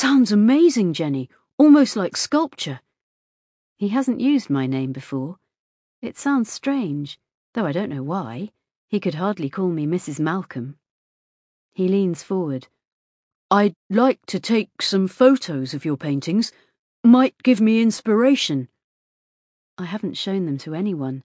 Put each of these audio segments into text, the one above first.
Sounds amazing, Jenny. Almost like sculpture. He hasn't used my name before. It sounds strange, though I don't know why. He could hardly call me Mrs. Malcolm. He leans forward. I'd like to take some photos of your paintings. Might give me inspiration. I haven't shown them to anyone.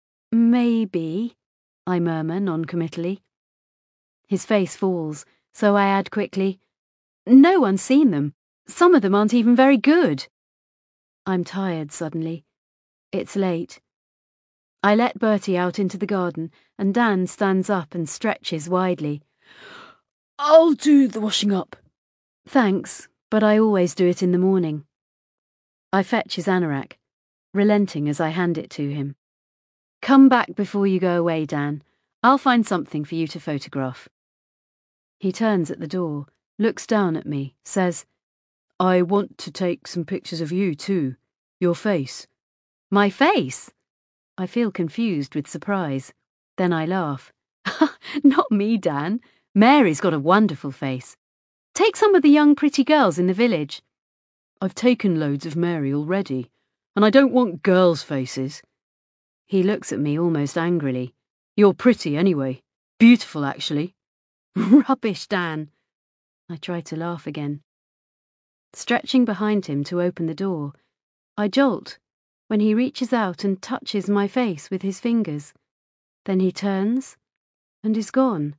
Maybe, I murmur noncommittally. His face falls, so I add quickly, no one's seen them. Some of them aren't even very good. I'm tired suddenly. It's late. I let Bertie out into the garden, and Dan stands up and stretches widely. I'll do the washing up. Thanks, but I always do it in the morning. I fetch his anorak, relenting as I hand it to him. Come back before you go away, Dan. I'll find something for you to photograph. He turns at the door, looks down at me, says, I want to take some pictures of you too. Your face. My face? I feel confused with surprise. Then I laugh. Not me, Dan. Mary's got a wonderful face. Take some of the young pretty girls in the village. I've taken loads of Mary already, and I don't want girls' faces. He looks at me almost angrily. You're pretty anyway. Beautiful, actually. Rubbish, Dan. I try to laugh again. Stretching behind him to open the door, I jolt when he reaches out and touches my face with his fingers. Then he turns and is gone.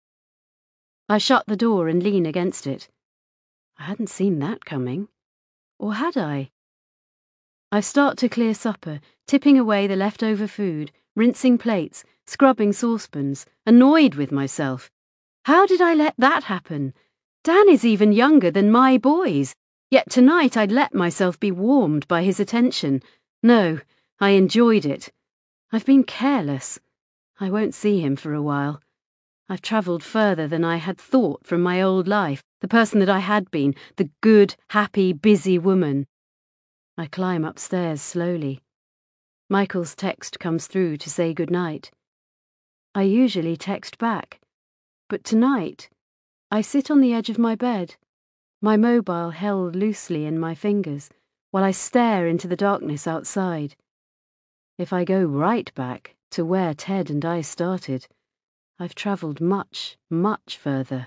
I shut the door and lean against it. I hadn't seen that coming. Or had I? I start to clear supper, tipping away the leftover food, rinsing plates, scrubbing saucepans, annoyed with myself. How did I let that happen? Dan is even younger than my boys, yet tonight I'd let myself be warmed by his attention. No, I enjoyed it. I've been careless. I won't see him for a while. I've travelled further than I had thought from my old life, the person that I had been, the good, happy, busy woman. I climb upstairs slowly. Michael's text comes through to say good night. I usually text back, but tonight I sit on the edge of my bed, my mobile held loosely in my fingers, while I stare into the darkness outside. If I go right back to where Ted and I started, I've travelled much, much further.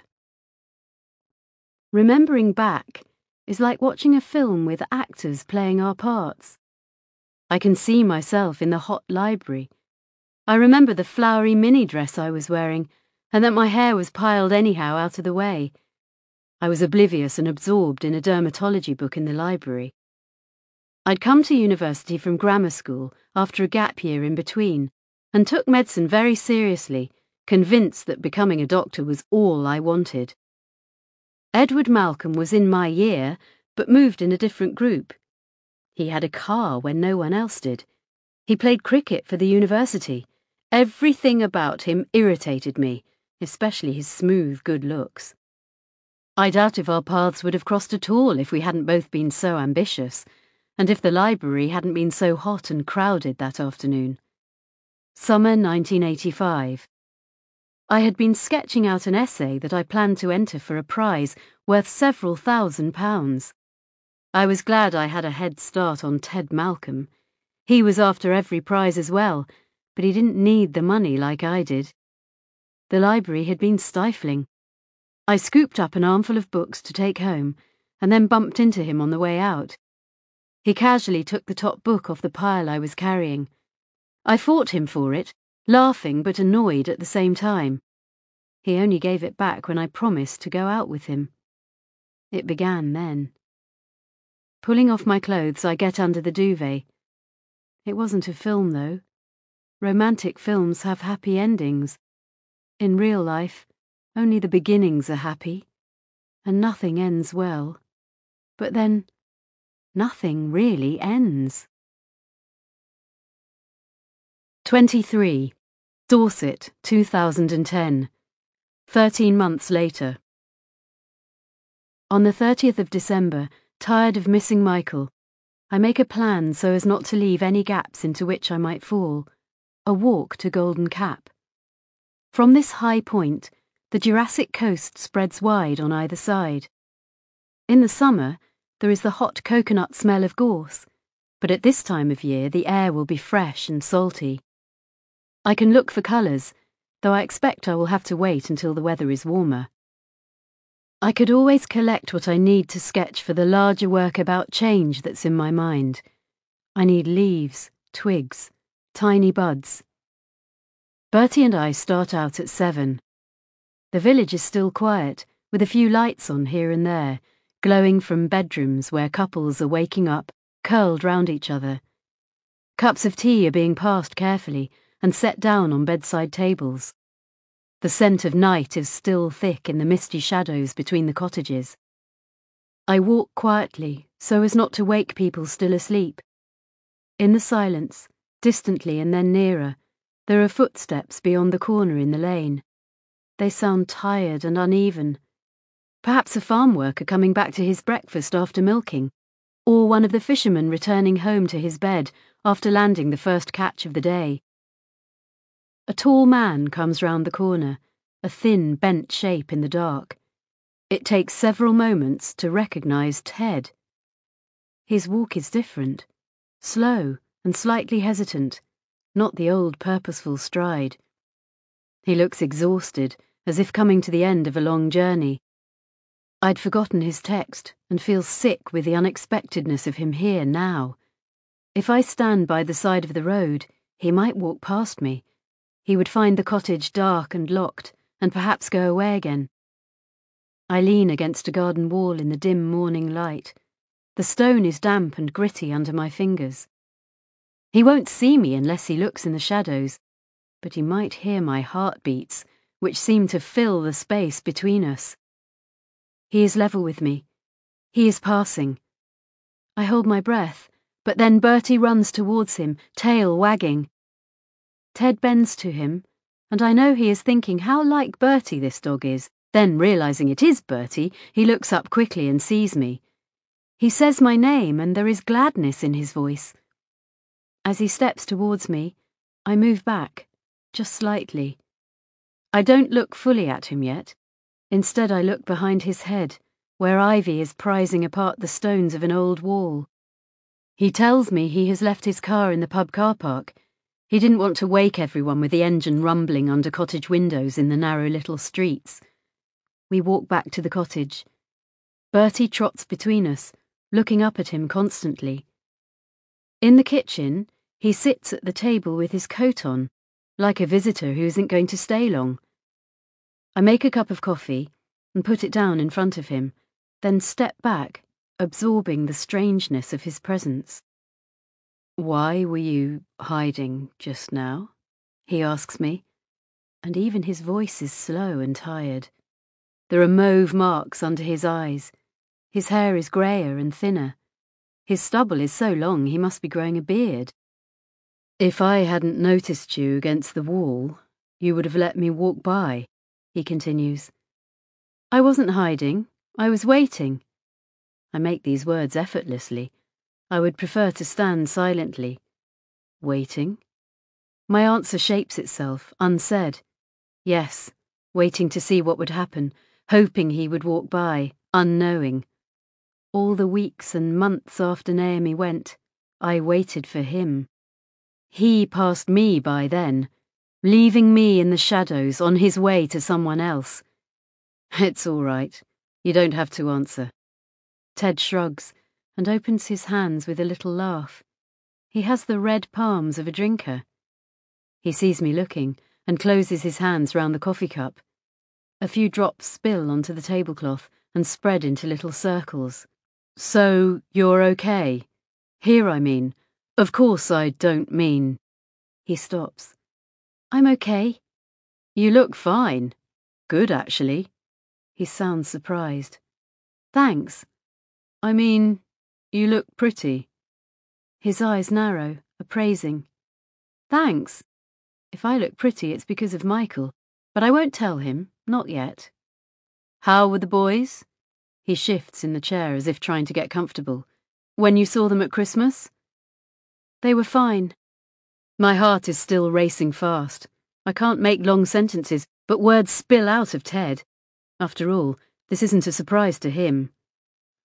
Remembering back is like watching a film with actors playing our parts. I can see myself in the hot library. I remember the flowery mini dress I was wearing, and that my hair was piled anyhow out of the way. I was oblivious and absorbed in a dermatology book in the library. I'd come to university from grammar school after a gap year in between, and took medicine very seriously, convinced that becoming a doctor was all I wanted. Edward Malcolm was in my year, but moved in a different group. He had a car when no one else did. He played cricket for the university. Everything about him irritated me, especially his smooth good looks. I doubt if our paths would have crossed at all if we hadn't both been so ambitious, and if the library hadn't been so hot and crowded that afternoon. Summer 1985. I had been sketching out an essay that I planned to enter for a prize worth several £1,000s. I was glad I had a head start on Ted Malcolm. He was after every prize as well, but he didn't need the money like I did. The library had been stifling. I scooped up an armful of books to take home, and then bumped into him on the way out. He casually took the top book off the pile I was carrying. I fought him for it, laughing but annoyed at the same time. He only gave it back when I promised to go out with him. It began then. Pulling off my clothes, I get under the duvet. It wasn't a film, though. Romantic films have happy endings. In real life, only the beginnings are happy, and nothing ends well. But then, nothing really ends. 23. Dorset, 2010. 13 months later. On the 30th of December, tired of missing Michael, I make a plan so as not to leave any gaps into which I might fall. A walk to Golden Cap. From this high point, the Jurassic coast spreads wide on either side. In the summer, there is the hot coconut smell of gorse, but at this time of year the air will be fresh and salty. I can look for colours, though I expect I will have to wait until the weather is warmer. I could always collect what I need to sketch for the larger work about change that's in my mind. I need leaves, twigs, tiny buds. Bertie and I start out at 7. The village is still quiet, with a few lights on here and there, glowing from bedrooms where couples are waking up, curled round each other. Cups of tea are being passed carefully and set down on bedside tables. The scent of night is still thick in the misty shadows between the cottages. I walk quietly so as not to wake people still asleep. In the silence, distantly and then nearer, there are footsteps beyond the corner in the lane. They sound tired and uneven. Perhaps a farm worker coming back to his breakfast after milking, or one of the fishermen returning home to his bed after landing the first catch of the day. A tall man comes round the corner, a thin, bent shape in the dark. It takes several moments to recognise Ted. His walk is different, slow and slightly hesitant, not the old purposeful stride. He looks exhausted, as if coming to the end of a long journey. I'd forgotten his text and feel sick with the unexpectedness of him here now. If I stand by the side of the road, he might walk past me. He would find the cottage dark and locked, and perhaps go away again. I lean against a garden wall in the dim morning light. The stone is damp and gritty under my fingers. He won't see me unless he looks in the shadows, but he might hear my heartbeats, which seem to fill the space between us. He is level with me. He is passing. I hold my breath, but then Bertie runs towards him, tail wagging. Ted bends to him, and I know he is thinking how like Bertie this dog is. Then, realising it is Bertie, he looks up quickly and sees me. He says my name, and there is gladness in his voice. As he steps towards me, I move back, just slightly. I don't look fully at him yet. Instead, I look behind his head, where ivy is prizing apart the stones of an old wall. He tells me he has left his car in the pub car park. He didn't want to wake everyone with the engine rumbling under cottage windows in the narrow little streets. We walk back to the cottage. Bertie trots between us, looking up at him constantly. In the kitchen, he sits at the table with his coat on, like a visitor who isn't going to stay long. I make a cup of coffee and put it down in front of him, then step back, absorbing the strangeness of his presence. "Why were you hiding just now?" he asks me, and even his voice is slow and tired. There are mauve marks under his eyes. His hair is greyer and thinner. His stubble is so long he must be growing a beard. "If I hadn't noticed you against the wall, you would have let me walk by," he continues. "I wasn't hiding. I was waiting." I make these words effortlessly. I would prefer to stand silently. Waiting? My answer shapes itself, unsaid. Yes, waiting to see what would happen, hoping he would walk by, unknowing. All the weeks and months after Naomi went, I waited for him. He passed me by then, leaving me in the shadows on his way to someone else. "It's all right. You don't have to answer." Ted shrugs and opens his hands with a little laugh. He has the red palms of a drinker. He sees me looking and closes his hands round the coffee cup. A few drops spill onto the tablecloth and spread into little circles. "So, you're okay? Here, I mean. Of course I don't mean..." He stops. "I'm okay." "You look fine. Good, actually." He sounds surprised. "Thanks. I mean, you look pretty." His eyes narrow, appraising. "Thanks. If I look pretty, it's because of Michael, but I won't tell him, not yet." "How were the boys?" He shifts in the chair as if trying to get comfortable. "When you saw them at Christmas?" "They were fine." My heart is still racing fast. I can't make long sentences, but words spill out of Ted. After all, this isn't a surprise to him.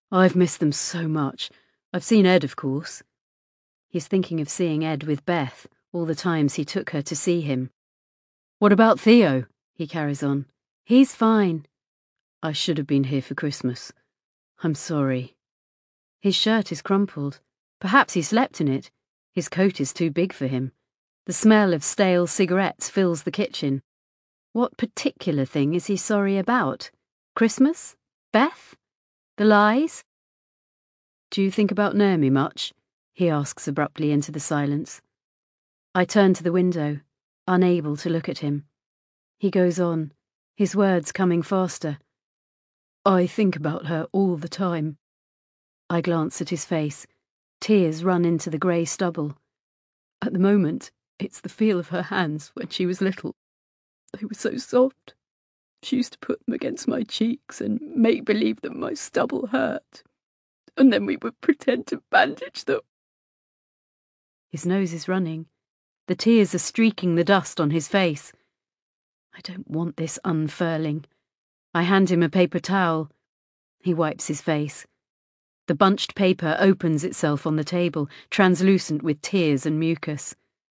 I've missed them so much. I've seen Ed, of course. He's thinking of seeing Ed with Beth, all the times he took her to see him. What about Theo? He carries on. He's fine. I should have been here for Christmas. I'm sorry. His shirt is crumpled. Perhaps he slept in it. His coat is too big for him. The smell of stale cigarettes fills the kitchen. What particular thing is he sorry about? Christmas? Beth? The lies? Do you think about Naomi much? He asks abruptly into the silence. I turn to the window, unable to look at him. He goes on, his words coming faster. I think about her all the time. I glance at his face. Tears run into the grey stubble. At the moment, it's the feel of her hands when she was little. They were so soft. She used to put them against my cheeks and make believe that my stubble hurt. And then we would pretend to bandage them. His nose is running. The tears are streaking the dust on his face. I don't want this unfurling. I hand him a paper towel. He wipes his face. The bunched paper opens itself on the table, translucent with tears and mucus.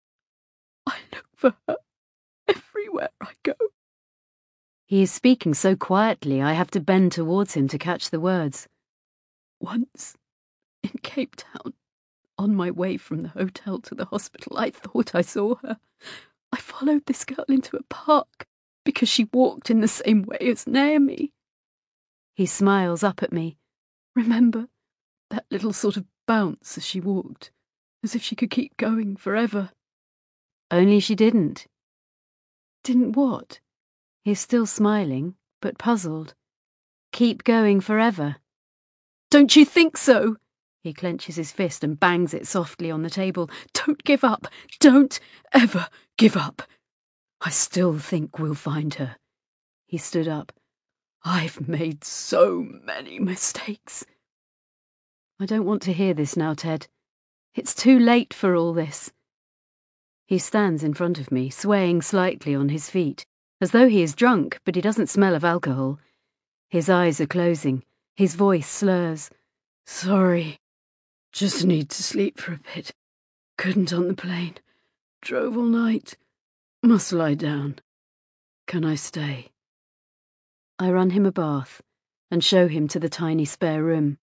I look for her everywhere I go. He is speaking so quietly I have to bend towards him to catch the words. Once, in Cape Town, on my way from the hotel to the hospital, I thought I saw her. I followed this girl into a park because she walked in the same way as Naomi. He smiles up at me. Remember that little sort of bounce as she walked, as if she could keep going forever? Only she didn't. Didn't what? He's still smiling, but puzzled. Keep going forever. Don't you think so? He clenches his fist and bangs it softly on the table. Don't give up. Don't ever give up. I still think we'll find her. He stood up. I've made so many mistakes. I don't want to hear this now, Ted. It's too late for all this. He stands in front of me, swaying slightly on his feet, as though he is drunk, but he doesn't smell of alcohol. His eyes are closing. His voice slurs. Sorry. Just need to sleep for a bit. Couldn't on the plane. Drove all night. Must lie down. Can I stay? I run him a bath and show him to the tiny spare room.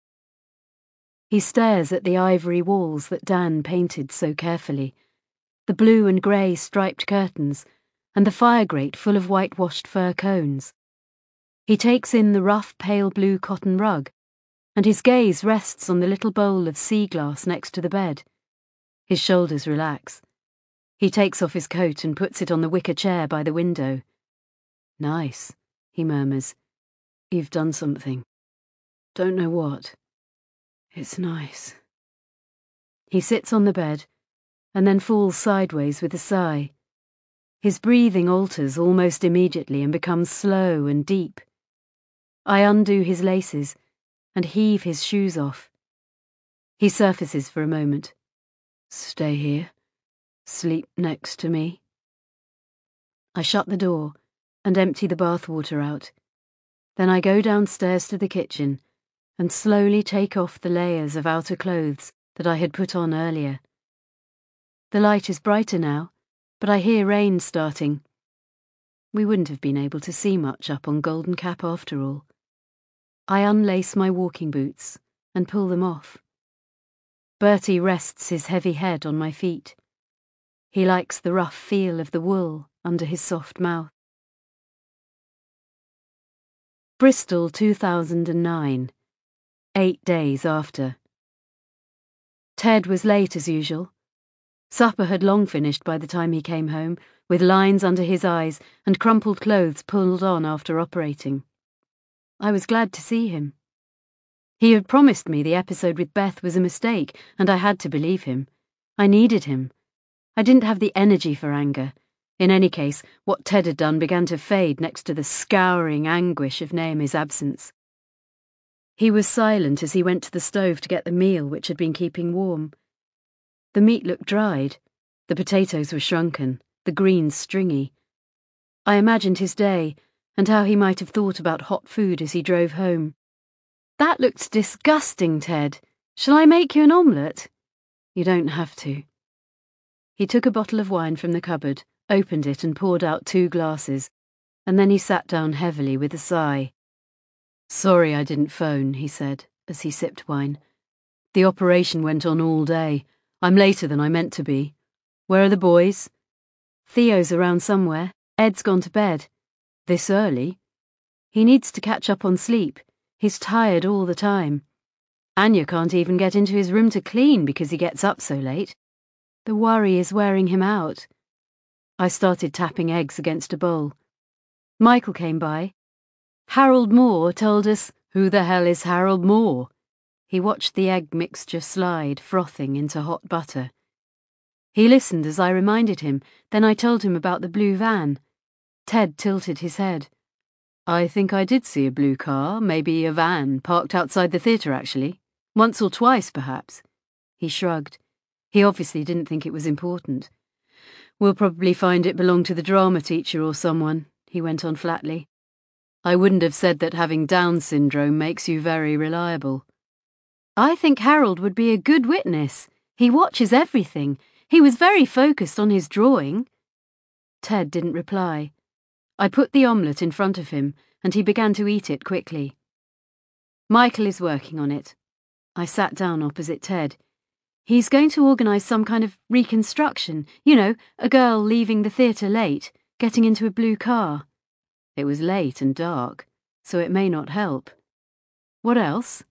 He stares at the ivory walls that Dan painted so carefully, the blue and grey striped curtains, and the fire grate full of whitewashed fir cones. He takes in the rough pale blue cotton rug, and his gaze rests on the little bowl of sea glass next to the bed. His shoulders relax. He takes off his coat and puts it on the wicker chair by the window. Nice, he murmurs. You've done something. Don't know what. It's nice. He sits on the bed, and then falls sideways with a sigh. His breathing alters almost immediately and becomes slow and deep. I undo his laces and heave his shoes off. He surfaces for a moment. Stay here. Sleep next to me. I shut the door and empty the bathwater out. Then I go downstairs to the kitchen and slowly take off the layers of outer clothes that I had put on earlier. The light is brighter now, but I hear rain starting. We wouldn't have been able to see much up on Golden Cap after all. I unlace my walking boots and pull them off. Bertie rests his heavy head on my feet. He likes the rough feel of the wool under his soft mouth. Bristol, 2009. 8 days after. Ted was late as usual. Supper had long finished by the time he came home, with lines under his eyes and crumpled clothes pulled on after operating. I was glad to see him. He had promised me the episode with Beth was a mistake, and I had to believe him. I needed him. I didn't have the energy for anger. In any case, what Ted had done began to fade next to the scouring anguish of Naomi's absence. He was silent as he went to the stove to get the meal which had been keeping warm. The meat looked dried, the potatoes were shrunken, the greens stringy. I imagined his day and how he might have thought about hot food as he drove home. That looks disgusting, Ted. Shall I make you an omelette? You don't have to. He took a bottle of wine from the cupboard, opened it and poured out 2 glasses, and then he sat down heavily with a sigh. Sorry I didn't phone, he said, as he sipped wine. The operation went on all day. I'm later than I meant to be. Where are the boys? Theo's around somewhere. Ed's gone to bed. This early? He needs to catch up on sleep. He's tired all the time. Anya can't even get into his room to clean because he gets up so late. The worry is wearing him out. I started tapping eggs against a bowl. Michael came by. Harold Moore told us, who the hell is Harold Moore? He watched the egg mixture slide, frothing into hot butter. He listened as I reminded him, then I told him about the blue van. Ted tilted his head. I think I did see a blue car, maybe a van, parked outside the theatre actually. Once or twice, perhaps. He shrugged. He obviously didn't think it was important. We'll probably find it belonged to the drama teacher or someone, he went on flatly. I wouldn't have said that having Down syndrome makes you very reliable. I think Harold would be a good witness. He watches everything. He was very focused on his drawing. Ted didn't reply. I put the omelette in front of him, and he began to eat it quickly. Michael is working on it. I sat down opposite Ted. He's going to organise some kind of reconstruction. You know, a girl leaving the theatre late, getting into a blue car. It was late and dark, so it may not help. What else?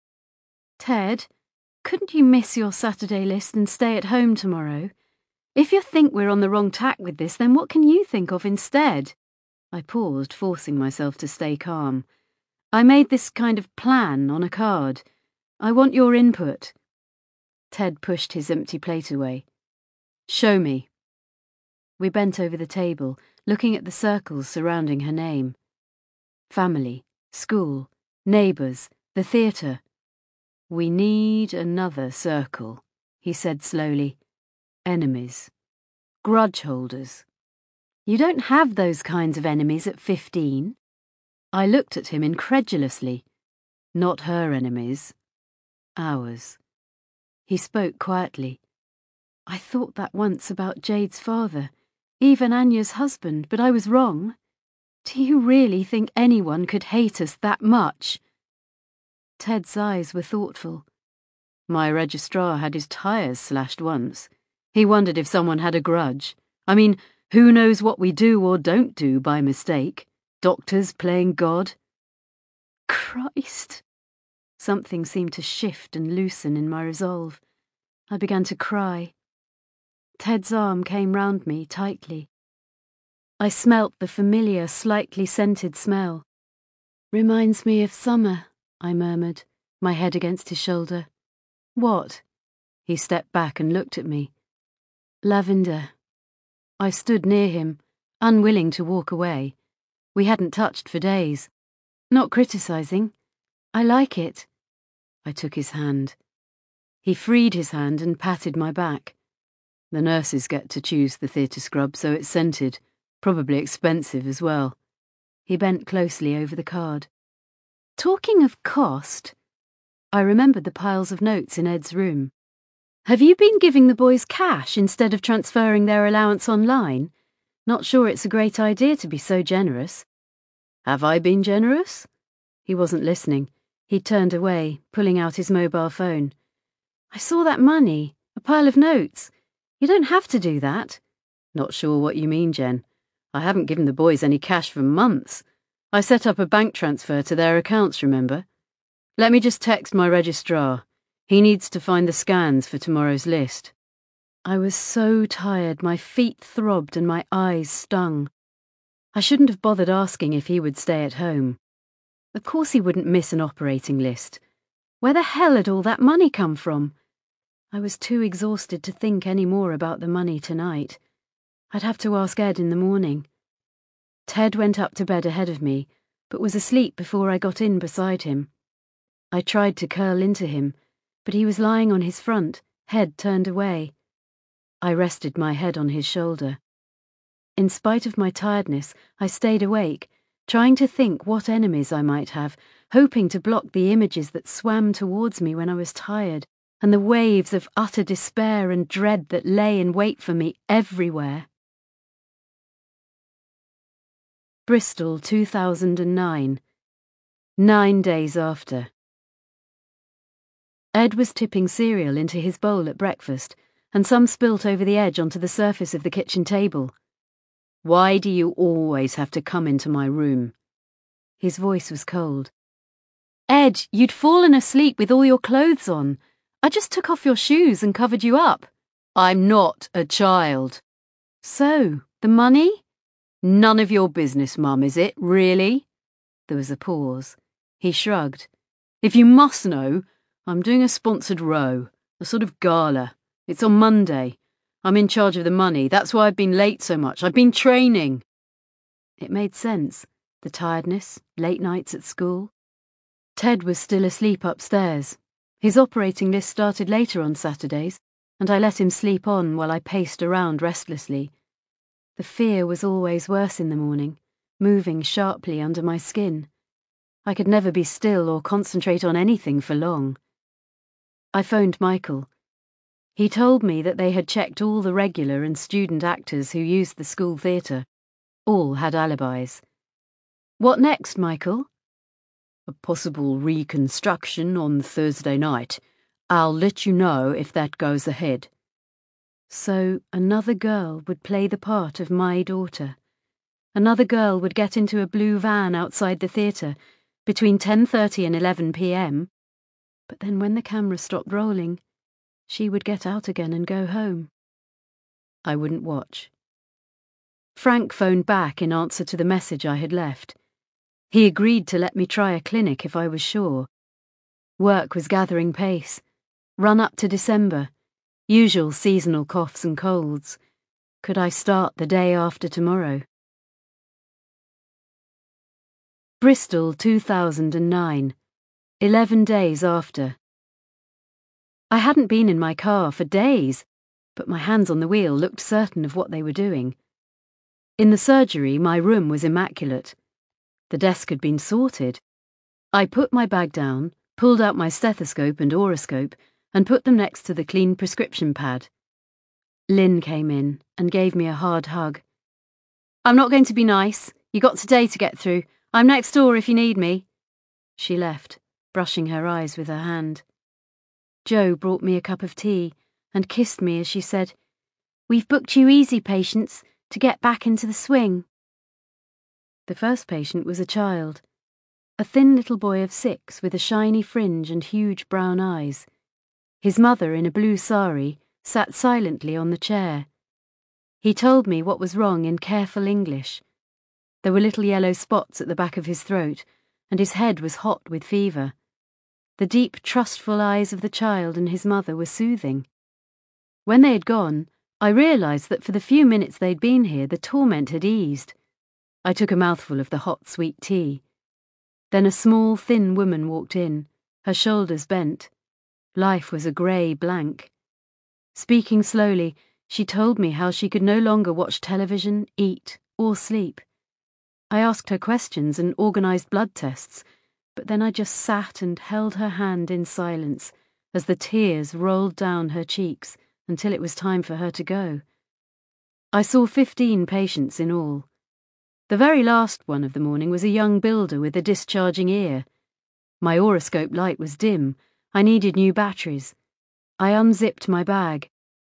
Ted, couldn't you miss your Saturday list and stay at home tomorrow? If you think we're on the wrong tack with this, then what can you think of instead? I paused, forcing myself to stay calm. I made this kind of plan on a card. I want your input. Ted pushed his empty plate away. Show me. We bent over the table, looking at the circles surrounding her name. Family, school, neighbours, the theatre. We need another circle, he said slowly. Enemies. Grudge holders. You don't have those kinds of enemies at 15. I looked at him incredulously. Not her enemies. Ours. He spoke quietly. I thought that once about Jade's father, even Anya's husband, but I was wrong. Do you really think anyone could hate us that much? Ted's eyes were thoughtful. My registrar had his tyres slashed once. He wondered if someone had a grudge. I mean, who knows what we do or don't do by mistake? Doctors playing God? Christ! Something seemed to shift and loosen in my resolve. I began to cry. Ted's arm came round me tightly. I smelt the familiar, slightly scented smell. Reminds me of summer, I murmured, my head against his shoulder. What? He stepped back and looked at me. Lavender. I stood near him, unwilling to walk away. We hadn't touched for days. Not criticising. I like it. I took his hand. He freed his hand and patted my back. The nurses get to choose the theatre scrub, so it's scented. Probably expensive as well. He bent closely over the card. Talking of cost, I remembered the piles of notes in Ed's room. Have you been giving the boys cash instead of transferring their allowance online? Not sure it's a great idea to be so generous. Have I been generous? He wasn't listening. He turned away, pulling out his mobile phone. I saw that money, a pile of notes. You don't have to do that. Not sure what you mean, Jen. I haven't given the boys any cash for months. I set up a bank transfer to their accounts, remember? Let me just text my registrar. He needs to find the scans for tomorrow's list. I was so tired, my feet throbbed and my eyes stung. I shouldn't have bothered asking if he would stay at home. Of course he wouldn't miss an operating list. Where the hell had all that money come from? I was too exhausted to think any more about the money tonight. I'd have to ask Ed in the morning. Ted went up to bed ahead of me, but was asleep before I got in beside him. I tried to curl into him, but he was lying on his front, head turned away. I rested my head on his shoulder. In spite of my tiredness, I stayed awake, trying to think what enemies I might have, hoping to block the images that swam towards me when I was tired, and the waves of utter despair and dread that lay in wait for me everywhere. Bristol, 2009. 9 days after. Ed was tipping cereal into his bowl at breakfast, and some spilt over the edge onto the surface of the kitchen table. "Why do you always have to come into my room?" His voice was cold. "Ed, you'd fallen asleep with all your clothes on. I just took off your shoes and covered you up." "I'm not a child." "So, the money?" "None of your business, Mum, is it, really?" There was a pause. He shrugged. "If you must know, I'm doing a sponsored row, a sort of gala. It's on Monday. I'm in charge of the money. That's why I've been late so much. I've been training." It made sense. The tiredness, late nights at school. Ted was still asleep upstairs. His operating list started later on Saturdays, and I let him sleep on while I paced around restlessly. The fear was always worse in the morning, moving sharply under my skin. I could never be still or concentrate on anything for long. I phoned Michael. He told me that they had checked all the regular and student actors who used the school theatre. All had alibis. "What next, Michael?" "A possible reconstruction on Thursday night. I'll let you know if that goes ahead." So another girl would play the part of my daughter. Another girl would get into a blue van outside the theatre between 10:30 and 11 p.m. But then when the camera stopped rolling, she would get out again and go home. I wouldn't watch. Frank phoned back in answer to the message I had left. He agreed to let me try a clinic if I was sure. Work was gathering pace. Run up to December. Usual seasonal coughs and colds. Could I start the day after tomorrow? Bristol, 2009. 11 days after. I hadn't been in my car for days, but my hands on the wheel looked certain of what they were doing. In the surgery, my room was immaculate. The desk had been sorted. I put my bag down, pulled out my stethoscope and oroscope, and put them next to the clean prescription pad. Lynn came in and gave me a hard hug. "I'm not going to be nice. You got today to get through. I'm next door if you need me." She left, brushing her eyes with her hand. Jo brought me a cup of tea and kissed me as she said, "We've booked you easy patients to get back into the swing." The first patient was a child, a thin little boy of 6 with a shiny fringe and huge brown eyes. His mother, in a blue sari, sat silently on the chair. He told me what was wrong in careful English. There were little yellow spots at the back of his throat, and his head was hot with fever. The deep, trustful eyes of the child and his mother were soothing. When they had gone, I realised that for the few minutes they'd been here, the torment had eased. I took a mouthful of the hot, sweet tea. Then a small, thin woman walked in, her shoulders bent. Life was a grey blank. Speaking slowly, she told me how she could no longer watch television, eat, or sleep. I asked her questions and organised blood tests, but then I just sat and held her hand in silence as the tears rolled down her cheeks until it was time for her to go. I saw 15 patients in all. The very last one of the morning was a young builder with a discharging ear. My oroscope light was dim. I needed new batteries. I unzipped my bag.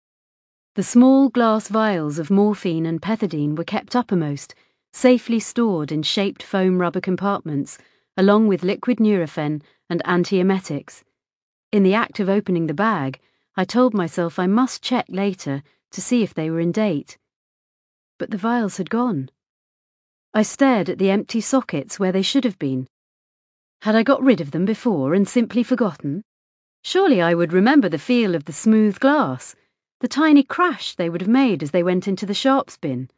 The small glass vials of morphine and pethidine were kept uppermost, safely stored in shaped foam rubber compartments, along with liquid Nurofen and antiemetics. In the act of opening the bag, I told myself I must check later to see if they were in date. But the vials had gone. I stared at the empty sockets where they should have been. Had I got rid of them before and simply forgotten? Surely I would remember the feel of the smooth glass, the tiny crash they would have made as they went into the sharps bin.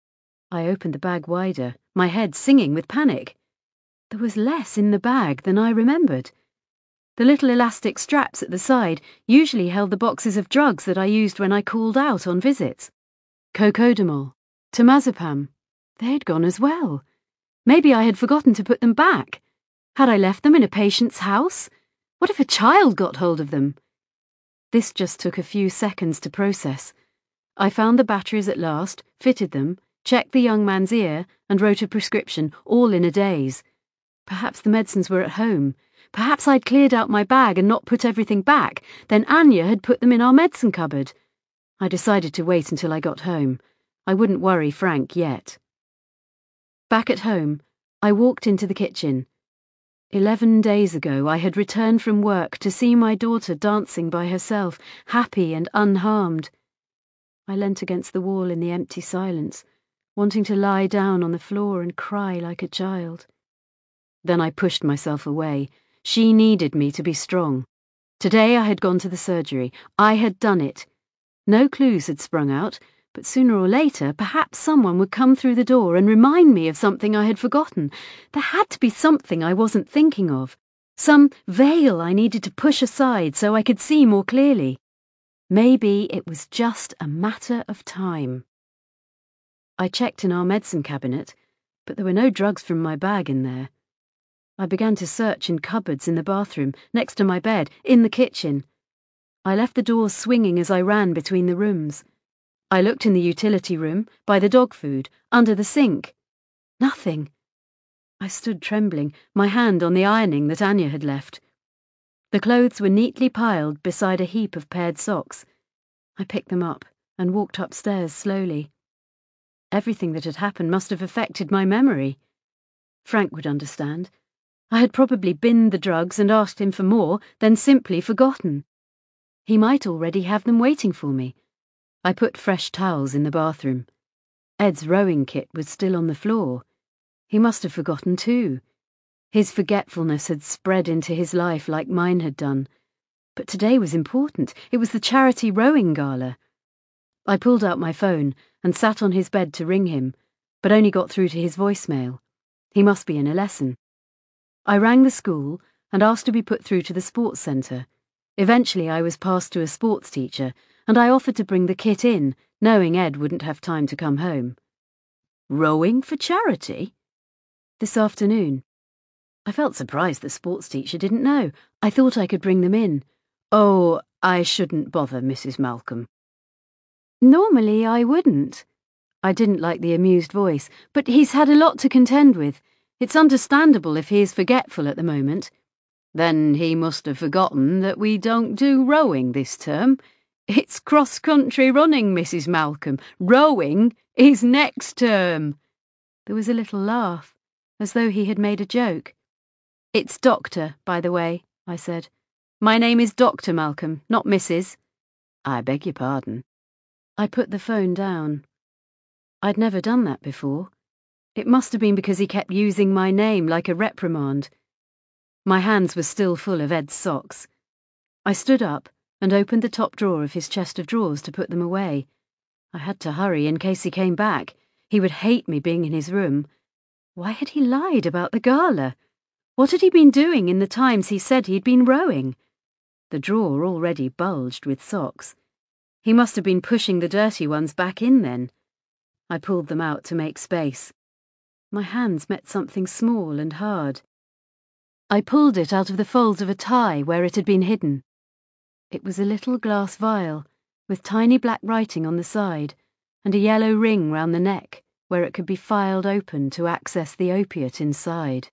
I opened the bag wider, my head singing with panic. There was less in the bag than I remembered. The little elastic straps at the side usually held the boxes of drugs that I used when I called out on visits. Cocodamol, temazepam. They had gone as well. Maybe I had forgotten to put them back. Had I left them in a patient's house? What if a child got hold of them? This just took a few seconds to process. I found the batteries at last, fitted them, checked the young man's ear, and wrote a prescription, all in a daze. Perhaps the medicines were at home. Perhaps I'd cleared out my bag and not put everything back. Then Anya had put them in our medicine cupboard. I decided to wait until I got home. I wouldn't worry Frank yet. Back at home, I walked into the kitchen. 11 days ago, I had returned from work to see my daughter dancing by herself, happy and unharmed. I leant against the wall in the empty silence, wanting to lie down on the floor and cry like a child. Then I pushed myself away. She needed me to be strong. Today I had gone to the surgery. I had done it. No clues had sprung out, but sooner or later, perhaps someone would come through the door and remind me of something I had forgotten. There had to be something I wasn't thinking of. Some veil I needed to push aside so I could see more clearly. Maybe it was just a matter of time. I checked in our medicine cabinet, but there were no drugs from my bag in there. I began to search in cupboards in the bathroom, next to my bed, in the kitchen. I left the doors swinging as I ran between the rooms. I looked in the utility room, by the dog food, under the sink. Nothing. I stood trembling, my hand on the ironing that Anya had left. The clothes were neatly piled beside a heap of paired socks. I picked them up and walked upstairs slowly. Everything that had happened must have affected my memory. Frank would understand. I had probably binned the drugs and asked him for more, then simply forgotten. He might already have them waiting for me. I put fresh towels in the bathroom. Ed's rowing kit was still on the floor. He must have forgotten too. His forgetfulness had spread into his life like mine had done. But today was important. It was the charity rowing gala. I pulled out my phone and sat on his bed to ring him, but only got through to his voicemail. He must be in a lesson. I rang the school and asked to be put through to the sports centre. Eventually I was passed to a sports teacher, and I offered to bring the kit in, knowing Ed wouldn't have time to come home. Rowing for charity? This afternoon. I felt surprised the sports teacher didn't know. I thought I could bring them in. Oh, I shouldn't bother Mrs. Malcolm. Normally I wouldn't. I didn't like the amused voice, but he's had a lot to contend with. It's understandable if he is forgetful at the moment. Then he must have forgotten that we don't do rowing this term. It's cross-country running, Mrs. Malcolm. Rowing is next term. There was a little laugh, as though he had made a joke. It's Doctor, by the way, I said. My name is Dr. Malcolm, not Mrs. I beg your pardon. I put the phone down. I'd never done that before. It must have been because he kept using my name like a reprimand. My hands were still full of Ed's socks. I stood up and opened the top drawer of his chest of drawers to put them away. I had to hurry in case he came back. He would hate me being in his room. Why had he lied about the gala? What had he been doing in the times he said he'd been rowing? The drawer already bulged with socks. He must have been pushing the dirty ones back in then. I pulled them out to make space. My hands met something small and hard. I pulled it out of the folds of a tie where it had been hidden. It was a little glass vial with tiny black writing on the side and a yellow ring round the neck where it could be filed open to access the opiate inside.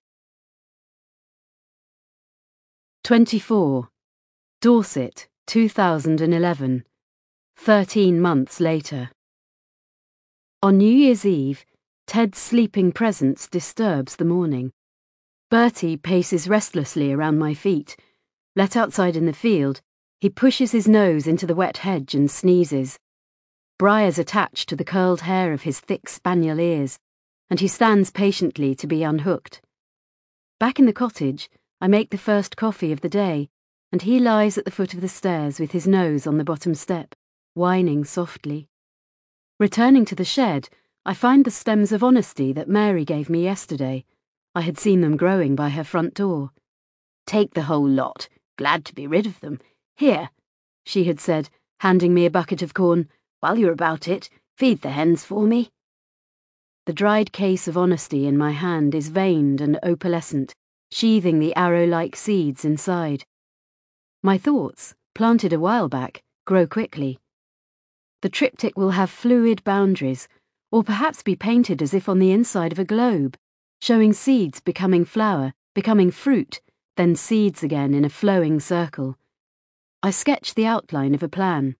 24. Dorset, 2011. 13 months later. On New Year's Eve, Ted's sleeping presence disturbs the morning. Bertie paces restlessly around my feet. Let outside in the field, he pushes his nose into the wet hedge and sneezes. Briar's attached to the curled hair of his thick spaniel ears, and he stands patiently to be unhooked. Back in the cottage, I make the first coffee of the day, and he lies at the foot of the stairs with his nose on the bottom step, whining softly. Returning to the shed, I find the stems of honesty that Mary gave me yesterday. I had seen them growing by her front door. Take the whole lot. Glad to be rid of them. Here, she had said, handing me a bucket of corn. While you're about it, feed the hens for me. The dried case of honesty in my hand is veined and opalescent, sheathing the arrow-like seeds inside. My thoughts, planted a while back, grow quickly. The triptych will have fluid boundaries, or perhaps be painted as if on the inside of a globe, showing seeds becoming flower, becoming fruit, then seeds again in a flowing circle. I sketch the outline of a plan.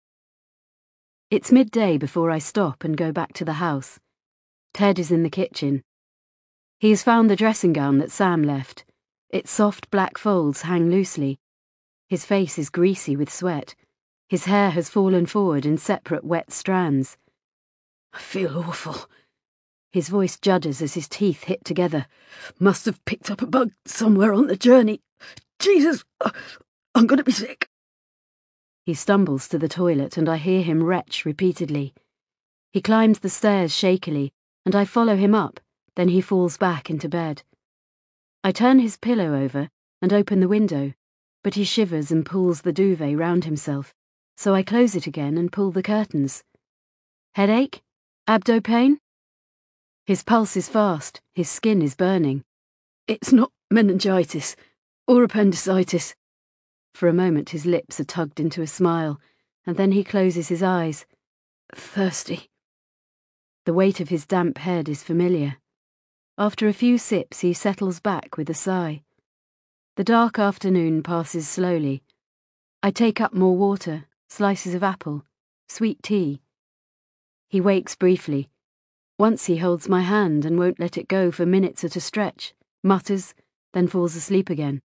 It's midday before I stop and go back to the house. Ted is in the kitchen. He has found the dressing gown that Sam left. Its soft black folds hang loosely. His face is greasy with sweat. His hair has fallen forward in separate wet strands. I feel awful. His voice judders as his teeth hit together. Must have picked up a bug somewhere on the journey. Jesus, I'm going to be sick. He stumbles to the toilet and I hear him retch repeatedly. He climbs the stairs shakily and I follow him up, then he falls back into bed. I turn his pillow over and open the window, but he shivers and pulls the duvet round himself, so I close it again and pull the curtains. Headache? Abdo pain? His pulse is fast, his skin is burning. It's not meningitis or appendicitis. For a moment his lips are tugged into a smile, and then he closes his eyes. Thirsty. The weight of his damp head is familiar. After a few sips he settles back with a sigh. The dark afternoon passes slowly. I take up more water, slices of apple, sweet tea. He wakes briefly. Once he holds my hand and won't let it go for minutes at a stretch, mutters, then falls asleep again.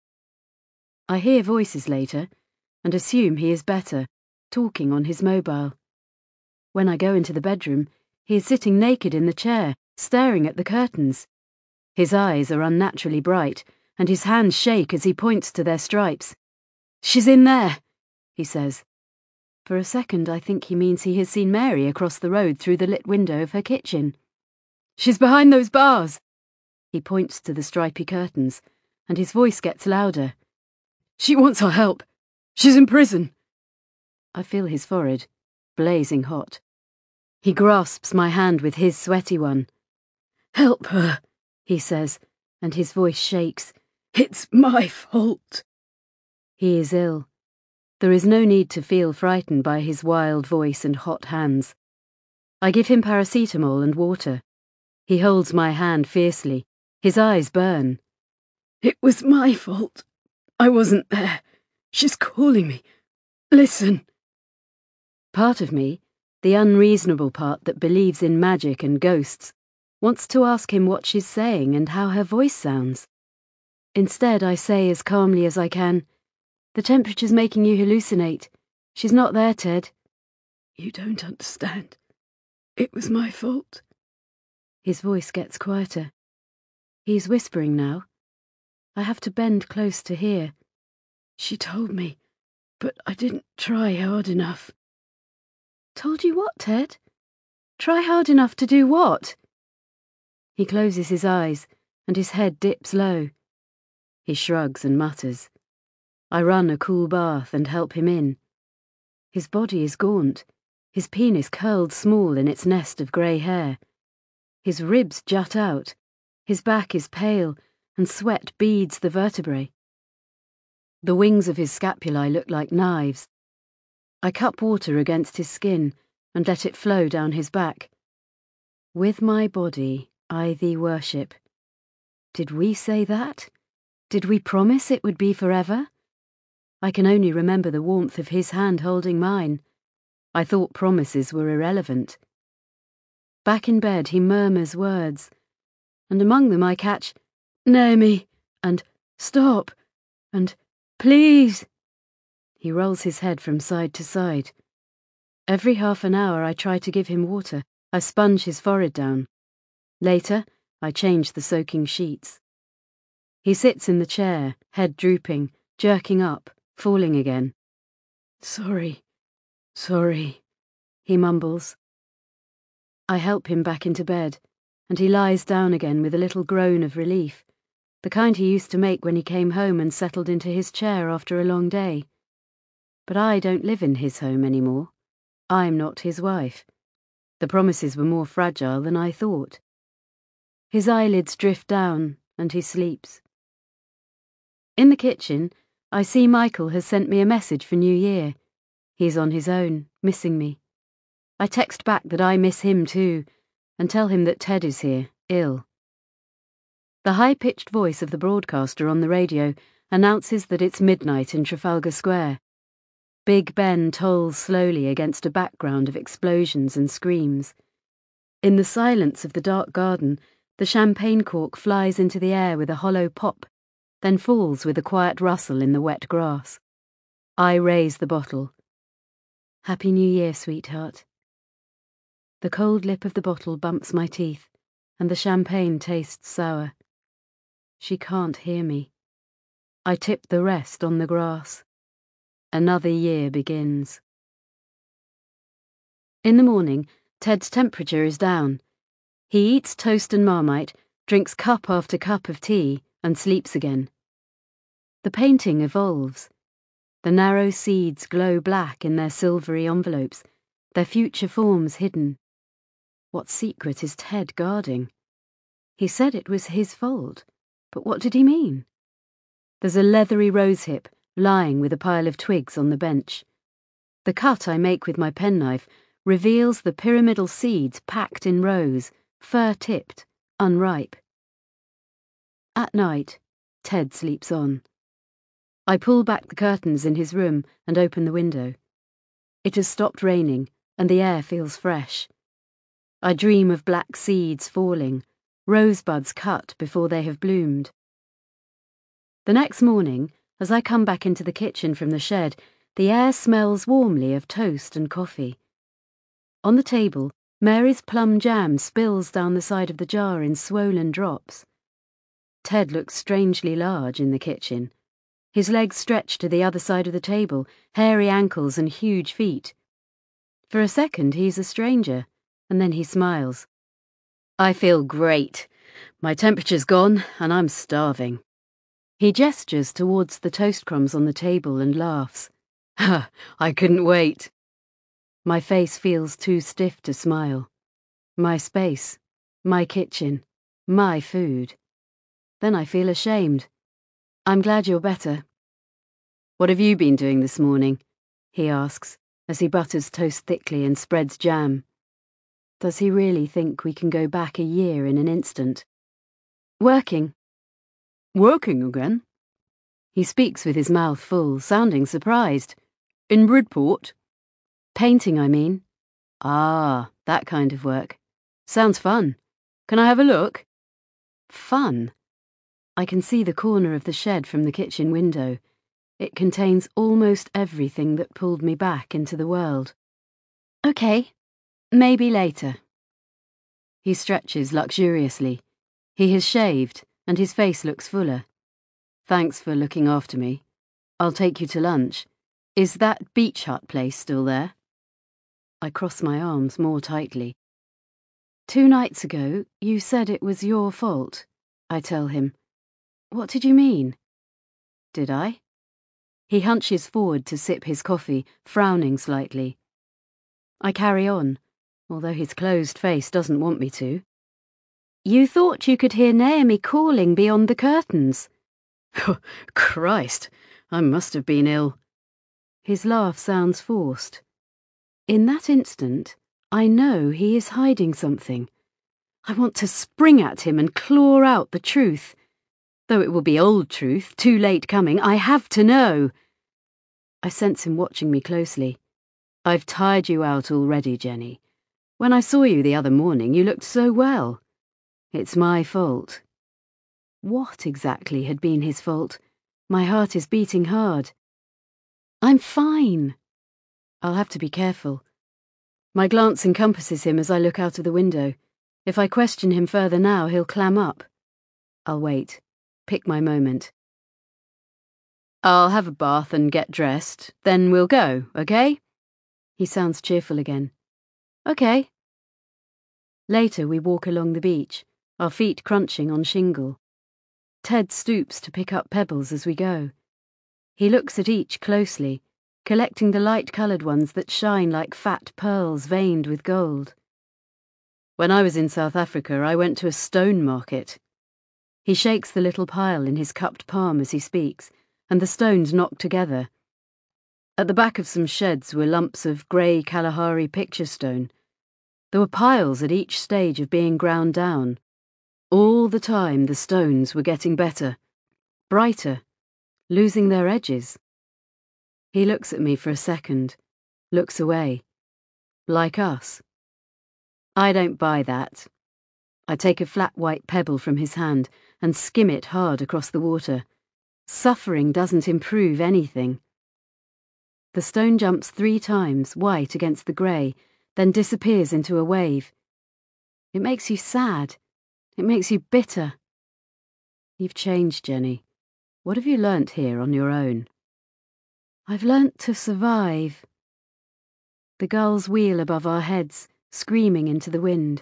I hear voices later, and assume he is better, talking on his mobile. When I go into the bedroom, he is sitting naked in the chair, staring at the curtains. His eyes are unnaturally bright, and his hands shake as he points to their stripes. "She's in there," he says. For a second I think he means he has seen Mary across the road through the lit window of her kitchen. "She's behind those bars." He points to the stripy curtains, and his voice gets louder. "She wants our help. She's in prison." I feel his forehead, blazing hot. He grasps my hand with his sweaty one. "Help her," he says, and his voice shakes. "It's my fault." He is ill. There is no need to feel frightened by his wild voice and hot hands. I give him paracetamol and water. He holds my hand fiercely. His eyes burn. "It was my fault. I wasn't there. She's calling me. Listen." Part of me, the unreasonable part that believes in magic and ghosts, wants to ask him what she's saying and how her voice sounds. Instead, I say as calmly as I can, "The temperature's making you hallucinate. She's not there, Ted." "You don't understand. It was my fault." His voice gets quieter. He's whispering now. I have to bend close to hear. "She told me, but I didn't try hard enough." "Told you what, Ted? Try hard enough to do what?" He closes his eyes, and his head dips low. He shrugs and mutters. I run a cool bath and help him in. His body is gaunt, his penis curled small in its nest of grey hair. His ribs jut out, his back is pale, and sweat beads the vertebrae. The wings of his scapulae look like knives. I cup water against his skin and let it flow down his back. "With my body I thee worship." Did we say that? Did we promise it would be forever? I can only remember the warmth of his hand holding mine. I thought promises were irrelevant. Back in bed he murmurs words, and among them I catch "Naomi" and "Stop" and "Please." He rolls his head from side to side. Every half an hour I try to give him water. I sponge his forehead down. Later, I change the soaking sheets. He sits in the chair, head drooping, jerking up, falling again. Sorry, he mumbles. I help him back into bed, and he lies down again with a little groan of relief, the kind he used to make when he came home and settled into his chair after a long day. But I don't live in his home anymore. I'm not his wife. The promises were more fragile than I thought. His eyelids drift down, and he sleeps. In the kitchen, I see Michael has sent me a message for New Year. He's on his own, missing me. I text back that I miss him too, and tell him that Ted is here, ill. The high-pitched voice of the broadcaster on the radio announces that it's midnight in Trafalgar Square. Big Ben tolls slowly against a background of explosions and screams. In the silence of the dark garden, the champagne cork flies into the air with a hollow pop, then falls with a quiet rustle in the wet grass. I raise the bottle. Happy New Year, sweetheart. The cold lip of the bottle bumps my teeth, and the champagne tastes sour. She can't hear me. I tip the rest on the grass. Another year begins. In the morning, Ted's temperature is down. He eats toast and Marmite, drinks cup after cup of tea, and sleeps again. The painting evolves. The narrow seeds glow black in their silvery envelopes, their future forms hidden. What secret is Ted guarding? He said it was his fault, but what did he mean? There's a leathery rosehip lying with a pile of twigs on the bench. The cut I make with my penknife reveals the pyramidal seeds packed in rows, fur-tipped, unripe. At night, Ted sleeps on. I pull back the curtains in his room and open the window. It has stopped raining, and the air feels fresh. I dream of black seeds falling, rosebuds cut before they have bloomed. The next morning, as I come back into the kitchen from the shed, the air smells warmly of toast and coffee. On the table, Mary's plum jam spills down the side of the jar in swollen drops. Ted looks strangely large in the kitchen. His legs stretch to the other side of the table, hairy ankles and huge feet. For a second, he's a stranger, and then he smiles. I feel great. My temperature's gone, and I'm starving. He gestures towards the toast crumbs on the table and laughs. Ha! I couldn't wait. My face feels too stiff to smile. My space, my kitchen, my food. Then I feel ashamed. I'm glad you're better. What have you been doing this morning? He asks, as he butters toast thickly and spreads jam. Does he really think we can go back a year in an instant? Working. Working again? He speaks with his mouth full, sounding surprised. In Bridport? Painting, I mean. Ah, that kind of work. Sounds fun. Can I have a look? Fun? I can see the corner of the shed from the kitchen window. It contains almost everything that pulled me back into the world. Okay, maybe later. He stretches luxuriously. He has shaved, and his face looks fuller. Thanks for looking after me. I'll take you to lunch. Is that beach hut place still there? I cross my arms more tightly. 2 nights ago, you said it was your fault, I tell him. What did you mean? Did I? He hunches forward to sip his coffee, frowning slightly. I carry on, although his closed face doesn't want me to. You thought you could hear Naomi calling beyond the curtains. Christ, I must have been ill. His laugh sounds forced. In that instant, I know he is hiding something. I want to spring at him and claw out the truth. Though it will be old truth, too late coming, I have to know. I sense him watching me closely. I've tired you out already, Jenny. When I saw you the other morning, you looked so well. It's my fault. What exactly had been his fault? My heart is beating hard. I'm fine. I'll have to be careful. My glance encompasses him as I look out of the window. If I question him further now, he'll clam up. I'll wait. Pick my moment. I'll have a bath and get dressed, then we'll go, okay? He sounds cheerful again. Okay. Later we walk along the beach, our feet crunching on shingle. Ted stoops to pick up pebbles as we go. He looks at each closely, collecting the light-coloured ones that shine like fat pearls veined with gold. When I was in South Africa, I went to a stone market. He shakes the little pile in his cupped palm as he speaks, and the stones knock together. At the back of some sheds were lumps of grey Kalahari picture stone. There were piles at each stage of being ground down. All the time the stones were getting better, brighter, losing their edges. He looks at me for a second, looks away. Like us. I don't buy that. I take a flat white pebble from his hand and skim it hard across the water. Suffering doesn't improve anything. The stone jumps 3 times, white against the grey, then disappears into a wave. It makes you sad. It makes you bitter. You've changed, Jenny. What have you learnt here on your own? I've learnt to survive. The gulls wheel above our heads, screaming into the wind.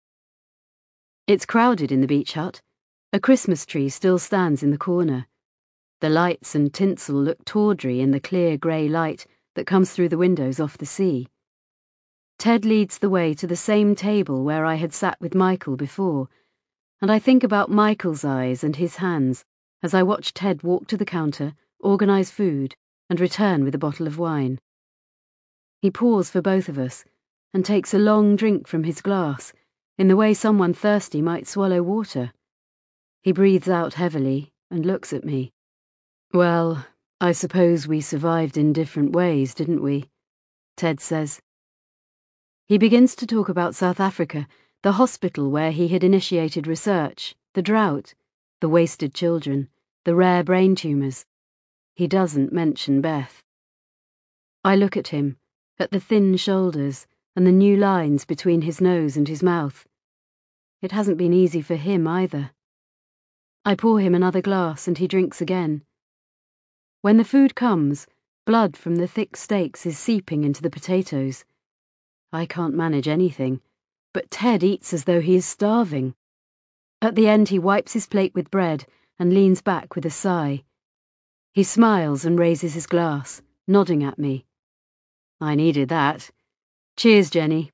It's crowded in the beach hut. A Christmas tree still stands in the corner. The lights and tinsel look tawdry in the clear grey light that comes through the windows off the sea. Ted leads the way to the same table where I had sat with Michael before, and I think about Michael's eyes and his hands as I watch Ted walk to the counter, organise food, and return with a bottle of wine. He pours for both of us and takes a long drink from his glass, in the way someone thirsty might swallow water. He breathes out heavily and looks at me. Well, I suppose we survived in different ways, didn't we? Ted says. He begins to talk about South Africa, the hospital where he had initiated research, the drought, the wasted children, the rare brain tumours. He doesn't mention Beth. I look at him, at the thin shoulders and the new lines between his nose and his mouth. It hasn't been easy for him either. I pour him another glass and he drinks again. When the food comes, blood from the thick steaks is seeping into the potatoes. I can't manage anything, but Ted eats as though he is starving. At the end he wipes his plate with bread and leans back with a sigh. He smiles and raises his glass, nodding at me. I needed that. Cheers, Jenny.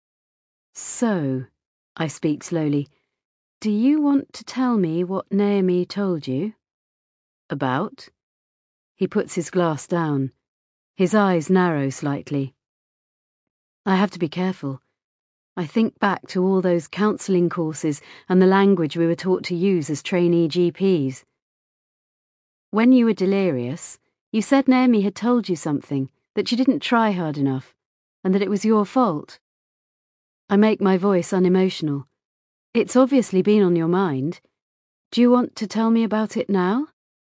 So, I speak slowly, do you want to tell me what Naomi told you? About? He puts his glass down. His eyes narrow slightly. I have to be careful. I think back to all those counselling courses and the language we were taught to use as trainee GPs. When you were delirious, you said Naomi had told you something, that you didn't try hard enough, and that it was your fault. I make my voice unemotional. It's obviously been on your mind. Do you want to tell me about it now?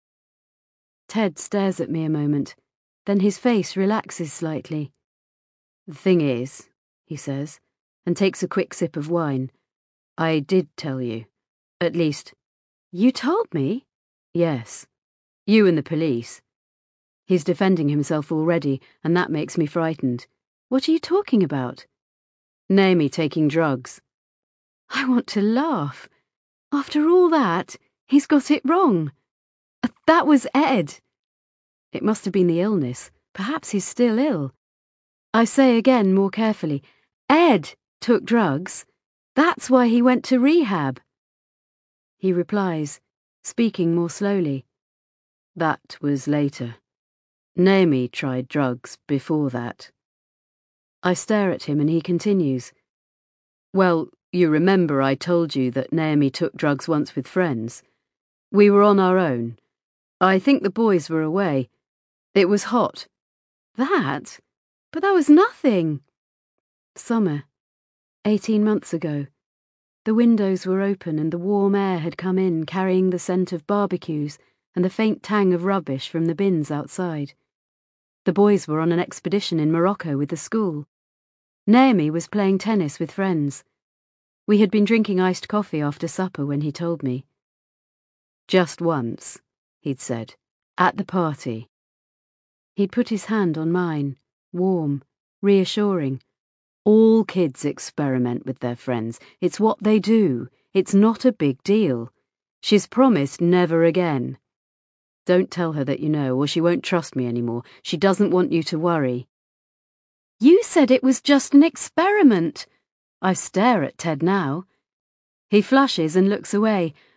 Ted stares at me a moment, then his face relaxes slightly. The thing is, he says, and takes a quick sip of wine, I did tell you. At least, you told me? Yes. You and the police. He's defending himself already, and that makes me frightened. What are you talking about? Naomi taking drugs. I want to laugh. After all that, he's got it wrong. That was Ed. It must have been the illness. Perhaps he's still ill. I say again more carefully, Ed took drugs. That's why he went to rehab. He replies, speaking more slowly. That was later. Naomi tried drugs before that. I stare at him and he continues. Well, you remember I told you that Naomi took drugs once with friends. We were on our own. I think the boys were away. It was hot. That? But that was nothing. Summer. 18 months ago. The windows were open and the warm air had come in, carrying the scent of barbecues and the faint tang of rubbish from the bins outside. The boys were on an expedition in Morocco with the school. Naomi was playing tennis with friends. We had been drinking iced coffee after supper when he told me. Just once, he'd said, at the party. He'd put his hand on mine, warm, reassuring. All kids experiment with their friends. It's what they do. It's not a big deal. She's promised never again. Don't tell her that you know, or she won't trust me anymore. She doesn't want you to worry. You said it was just an experiment. I stare at Ted now. He flushes and looks away,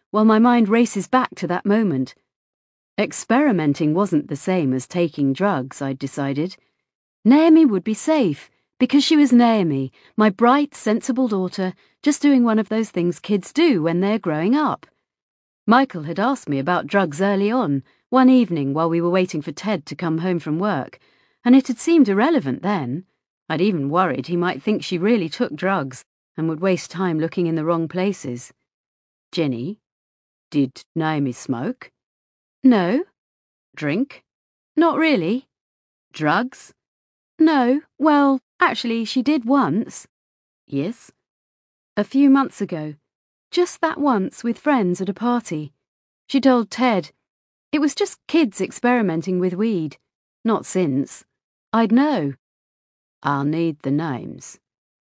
while my mind races back to that moment. Experimenting wasn't the same as taking drugs, I'd decided. Naomi would be safe, because she was Naomi, my bright, sensible daughter, just doing one of those things kids do when they're growing up. Michael had asked me about drugs early on, one evening while we were waiting for Ted to come home from work, and it had seemed irrelevant then. I'd even worried he might think she really took drugs and would waste time looking in the wrong places. Jenny, did Naomi smoke? No. Drink? Not really. Drugs? No. Well, actually, she did once. Yes? A few months ago. Just that once with friends at a party. She told Ted. It was just kids experimenting with weed. Not since. I'd know. I'll need the names.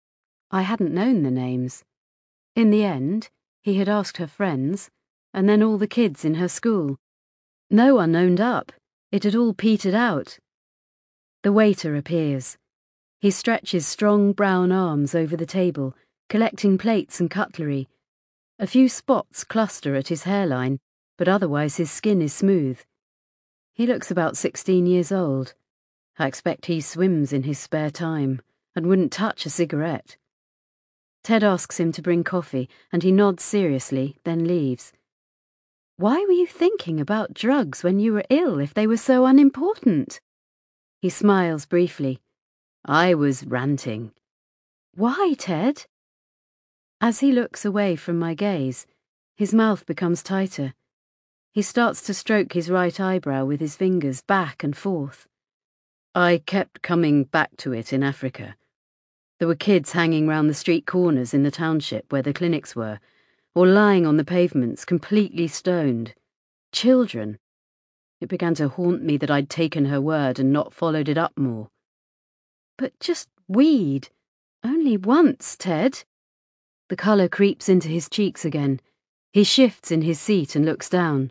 I hadn't known the names. In the end, he had asked her friends, and then all the kids in her school. No one owned up. It had all petered out. The waiter appears. He stretches strong brown arms over the table, collecting plates and cutlery. A few spots cluster at his hairline, but otherwise his skin is smooth. He looks about 16 years old. I expect he swims in his spare time and wouldn't touch a cigarette. Ted asks him to bring coffee, and he nods seriously, then leaves. Why were you thinking about drugs when you were ill if they were so unimportant? He smiles briefly. I was ranting. Why, Ted? As he looks away from my gaze, his mouth becomes tighter. He starts to stroke his right eyebrow with his fingers back and forth. I kept coming back to it in Africa. There were kids hanging round the street corners in the township where the clinics were, or lying on the pavements, completely stoned. Children. It began to haunt me that I'd taken her word and not followed it up more. But just weed. Only once, Ted. The colour creeps into his cheeks again. He shifts in his seat and looks down.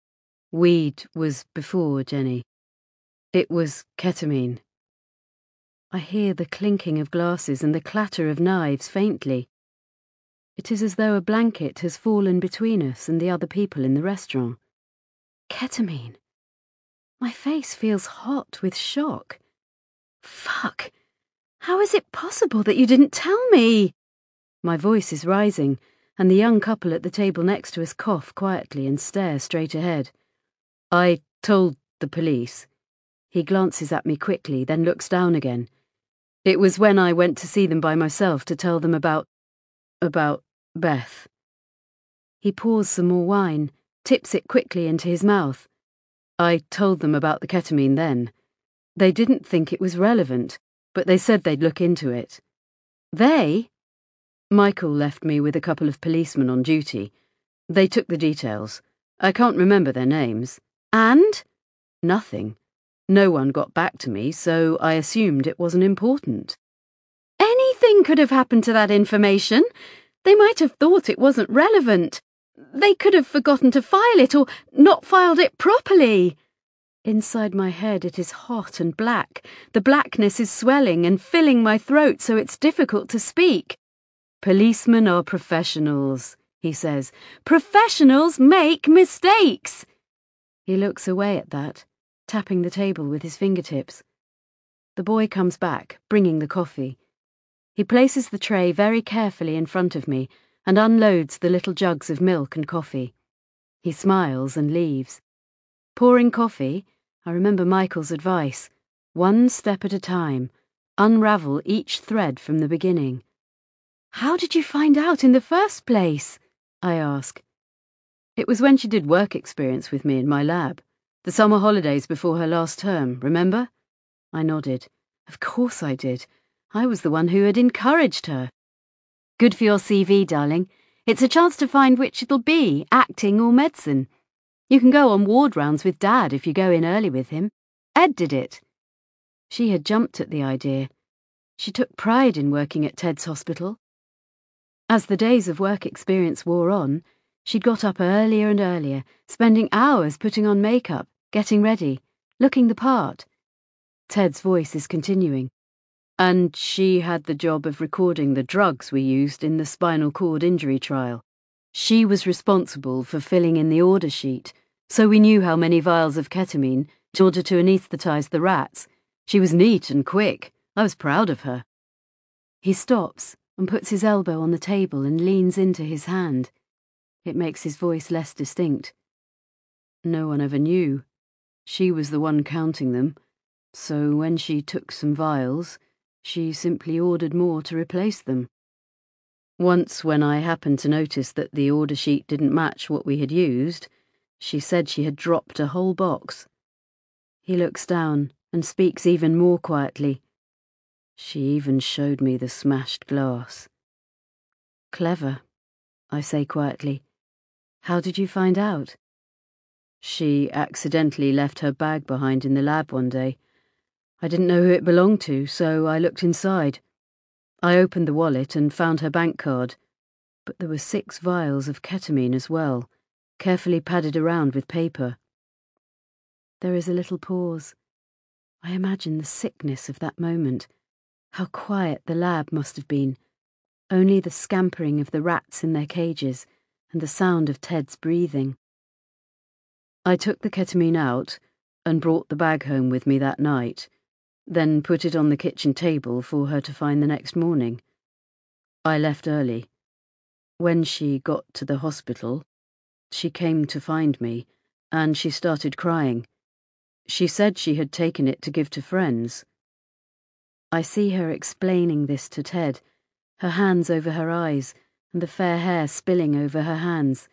Weed was before, Jenny. It was ketamine. I hear the clinking of glasses and the clatter of knives faintly. It is as though a blanket has fallen between us and the other people in the restaurant. Ketamine. My face feels hot with shock. Fuck! How is it possible that you didn't tell me? My voice is rising, and the young couple at the table next to us cough quietly and stare straight ahead. I told the police. He glances at me quickly, then looks down again. It was when I went to see them by myself to tell them about Beth. He pours some more wine, tips it quickly into his mouth. I told them about the ketamine then. They didn't think it was relevant, but they said they'd look into it. They? Michael left me with a couple of policemen on duty. They took the details. I can't remember their names. And? Nothing. No one got back to me, so I assumed it wasn't important. Anything could have happened to that information. They might have thought it wasn't relevant. They could have forgotten to file it or not filed it properly. Inside my head it is hot and black. The blackness is swelling and filling my throat so it's difficult to speak. Policemen are professionals, he says. Professionals make mistakes. He looks away at that, tapping the table with his fingertips. The boy comes back, bringing the coffee. He places the tray very carefully in front of me and unloads the little jugs of milk and coffee. He smiles and leaves. Pouring coffee, I remember Michael's advice. One step at a time. Unravel each thread from the beginning. How did you find out in the first place? I ask. It was when she did work experience with me in my lab. The summer holidays before her last term, remember? I nodded. Of course I did. I was the one who had encouraged her. Good for your CV, darling. It's a chance to find which it'll be, acting or medicine. You can go on ward rounds with Dad if you go in early with him. Ed did it. She had jumped at the idea. She took pride in working at Ted's hospital. As the days of work experience wore on, she'd got up earlier and earlier, spending hours putting on makeup, getting ready, looking the part. Ted's voice is continuing. And she had the job of recording the drugs we used in the spinal cord injury trial. She was responsible for filling in the order sheet, so we knew how many vials of ketamine in order to anaesthetize the rats. She was neat and quick. I was proud of her. He stops and puts his elbow on the table and leans into his hand. It makes his voice less distinct. No one ever knew. She was the one counting them, so when she took some vials, she simply ordered more to replace them. Once, when I happened to notice that the order sheet didn't match what we had used, she said she had dropped a whole box. He looks down and speaks even more quietly. She even showed me the smashed glass. Clever, I say quietly. How did you find out? She accidentally left her bag behind in the lab one day. I didn't know who it belonged to, so I looked inside. I opened the wallet and found her bank card, but there were 6 vials of ketamine as well, carefully padded around with paper. There is a little pause. I imagine the sickness of that moment, how quiet the lab must have been, only the scampering of the rats in their cages and the sound of Ted's breathing. I took the ketamine out and brought the bag home with me that night, then put it on the kitchen table for her to find the next morning. I left early. When she got to the hospital, she came to find me, and she started crying. She said she had taken it to give to friends. I see her explaining this to Ted, her hands over her eyes and the fair hair spilling over her hands.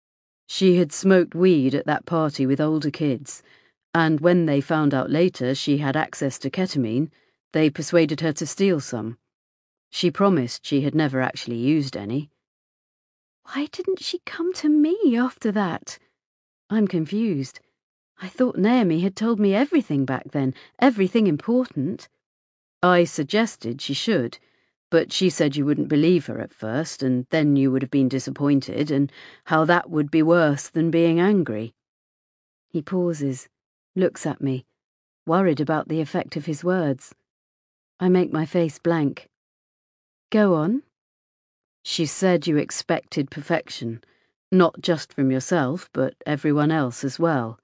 She had smoked weed at that party with older kids, and when they found out later she had access to ketamine, they persuaded her to steal some. She promised she had never actually used any. Why didn't she come to me after that? I'm confused. I thought Naomi had told me everything back then, everything important. I suggested she should, but she said you wouldn't believe her at first, and then you would have been disappointed, and how that would be worse than being angry. He pauses, looks at me, worried about the effect of his words. I make my face blank. Go on. She said you expected perfection, not just from yourself, but everyone else as well.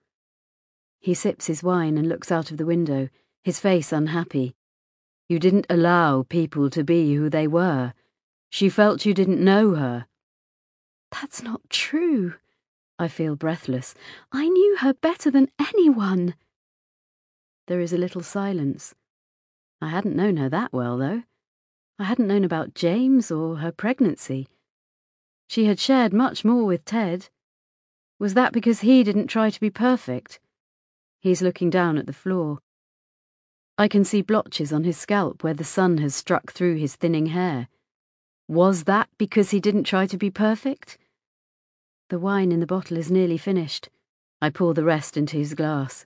He sips his wine and looks out of the window, his face unhappy. You didn't allow people to be who they were. She felt you didn't know her. That's not true. I feel breathless. I knew her better than anyone. There is a little silence. I hadn't known her that well, though. I hadn't known about James or her pregnancy. She had shared much more with Ted. Was that because he didn't try to be perfect? He's looking down at the floor. I can see blotches on his scalp where the sun has struck through his thinning hair. Was that because he didn't try to be perfect? The wine in the bottle is nearly finished. I pour the rest into his glass.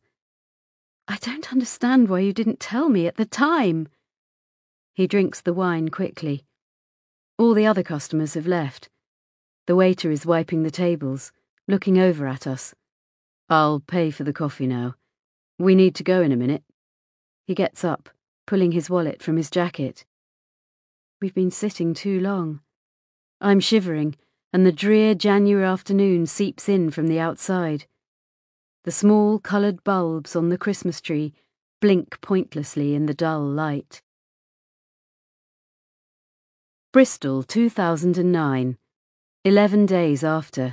I don't understand why you didn't tell me at the time. He drinks the wine quickly. All the other customers have left. The waiter is wiping the tables, looking over at us. I'll pay for the coffee now. We need to go in a minute. He gets up, pulling his wallet from his jacket. We've been sitting too long. I'm shivering, and the drear January afternoon seeps in from the outside. The small coloured bulbs on the Christmas tree blink pointlessly in the dull light. Bristol, 2009. 11 days after.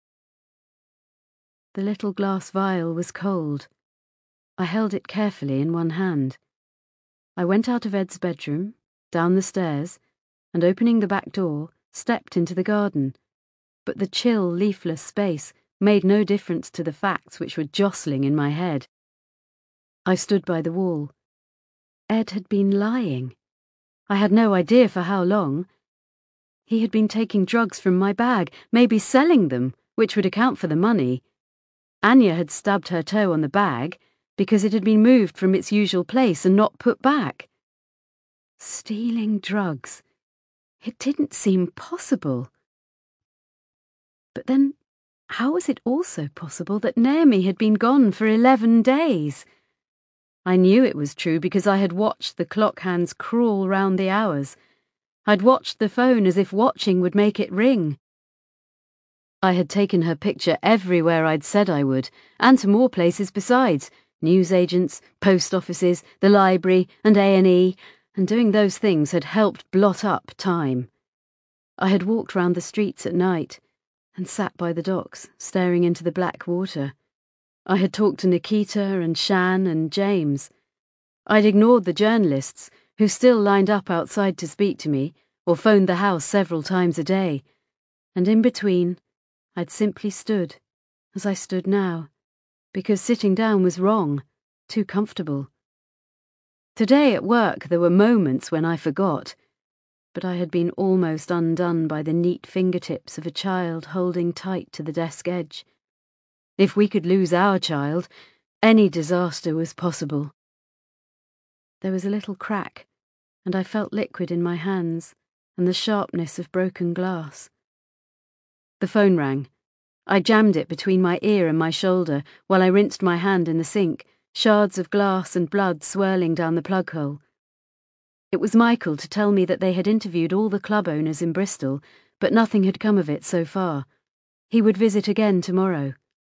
The little glass vial was cold. I held it carefully in one hand. I went out of Ed's bedroom, down the stairs, and opening the back door, stepped into the garden. But the chill, leafless space made no difference to the facts which were jostling in my head. I stood by the wall. Ed had been lying. I had no idea for how long. He had been taking drugs from my bag, maybe selling them, which would account for the money. Anya had stubbed her toe on the bag because it had been moved from its usual place and not put back. Stealing drugs. It didn't seem possible. But then, how was it also possible that Naomi had been gone for 11 days? I knew it was true because I had watched the clock hands crawl round the hours. I'd watched the phone as if watching would make it ring. I had taken her picture everywhere I'd said I would, and to more places besides, newsagents, post offices, the library, and A&E, and doing those things had helped blot up time. I had walked round the streets at night, and sat by the docks, staring into the black water. I had talked to Nikita and Shan and James. I'd ignored the journalists, who still lined up outside to speak to me, or phoned the house several times a day, and in between, I'd simply stood, as I stood now, because sitting down was wrong, too comfortable. Today at work there were moments when I forgot, but I had been almost undone by the neat fingertips of a child holding tight to the desk edge. If we could lose our child, any disaster was possible. There was a little crack, and I felt liquid in my hands and the sharpness of broken glass. The phone rang. I jammed it between my ear and my shoulder while I rinsed my hand in the sink, shards of glass and blood swirling down the plug hole. It was Michael to tell me that they had interviewed all the club owners in Bristol, but nothing had come of it so far. He would visit again tomorrow.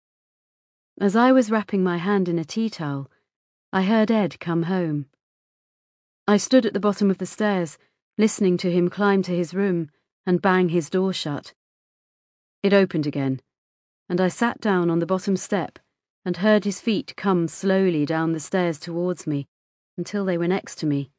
As I was wrapping my hand in a tea towel, I heard Ed come home. I stood at the bottom of the stairs, listening to him climb to his room and bang his door shut. It opened again, and I sat down on the bottom step and heard his feet come slowly down the stairs towards me until they were next to me.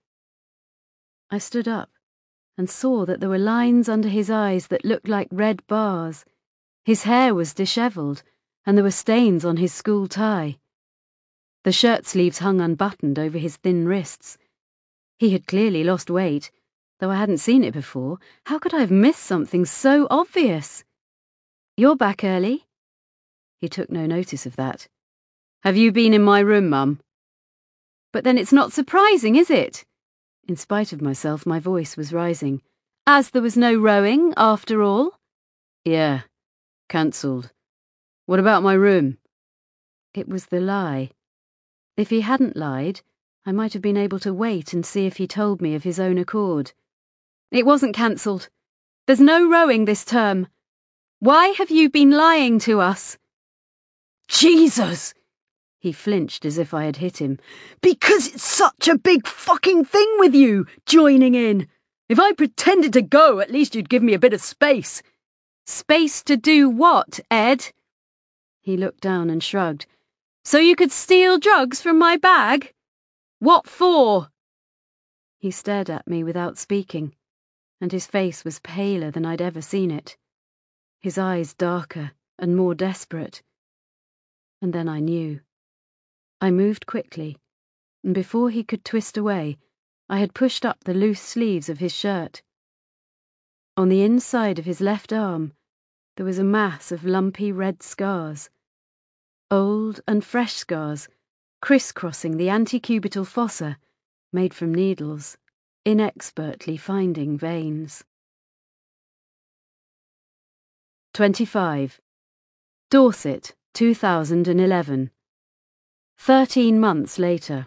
I stood up and saw that there were lines under his eyes that looked like red bars. His hair was dishevelled, and there were stains on his school tie. The shirt sleeves hung unbuttoned over his thin wrists. He had clearly lost weight, though I hadn't seen it before. How could I have missed something so obvious? "You're back early." He took no notice of that. "Have you been in my room, Mum?" "But then it's not surprising, is it?" In spite of myself, my voice was rising. "As there was no rowing, after all." "Yeah, cancelled. What about my room?" It was the lie. If he hadn't lied, I might have been able to wait and see if he told me of his own accord. "It wasn't cancelled. There's no rowing this term. Why have you been lying to us?" Jesus! He flinched as if I had hit him. Because it's such a big fucking thing with you, joining in. If I pretended to go, at least you'd give me a bit of space. "Space to do what, Ed?" He looked down and shrugged. "So you could steal drugs from my bag? What for?" He stared at me without speaking, and his face was paler than I'd ever seen it. His eyes darker and more desperate. And then I knew. I moved quickly, and before he could twist away, I had pushed up the loose sleeves of his shirt. On the inside of his left arm, there was a mass of lumpy red scars. Old and fresh scars, crisscrossing the antecubital fossa, made from needles, inexpertly finding veins. 25. Dorset, 2011. 13 months later.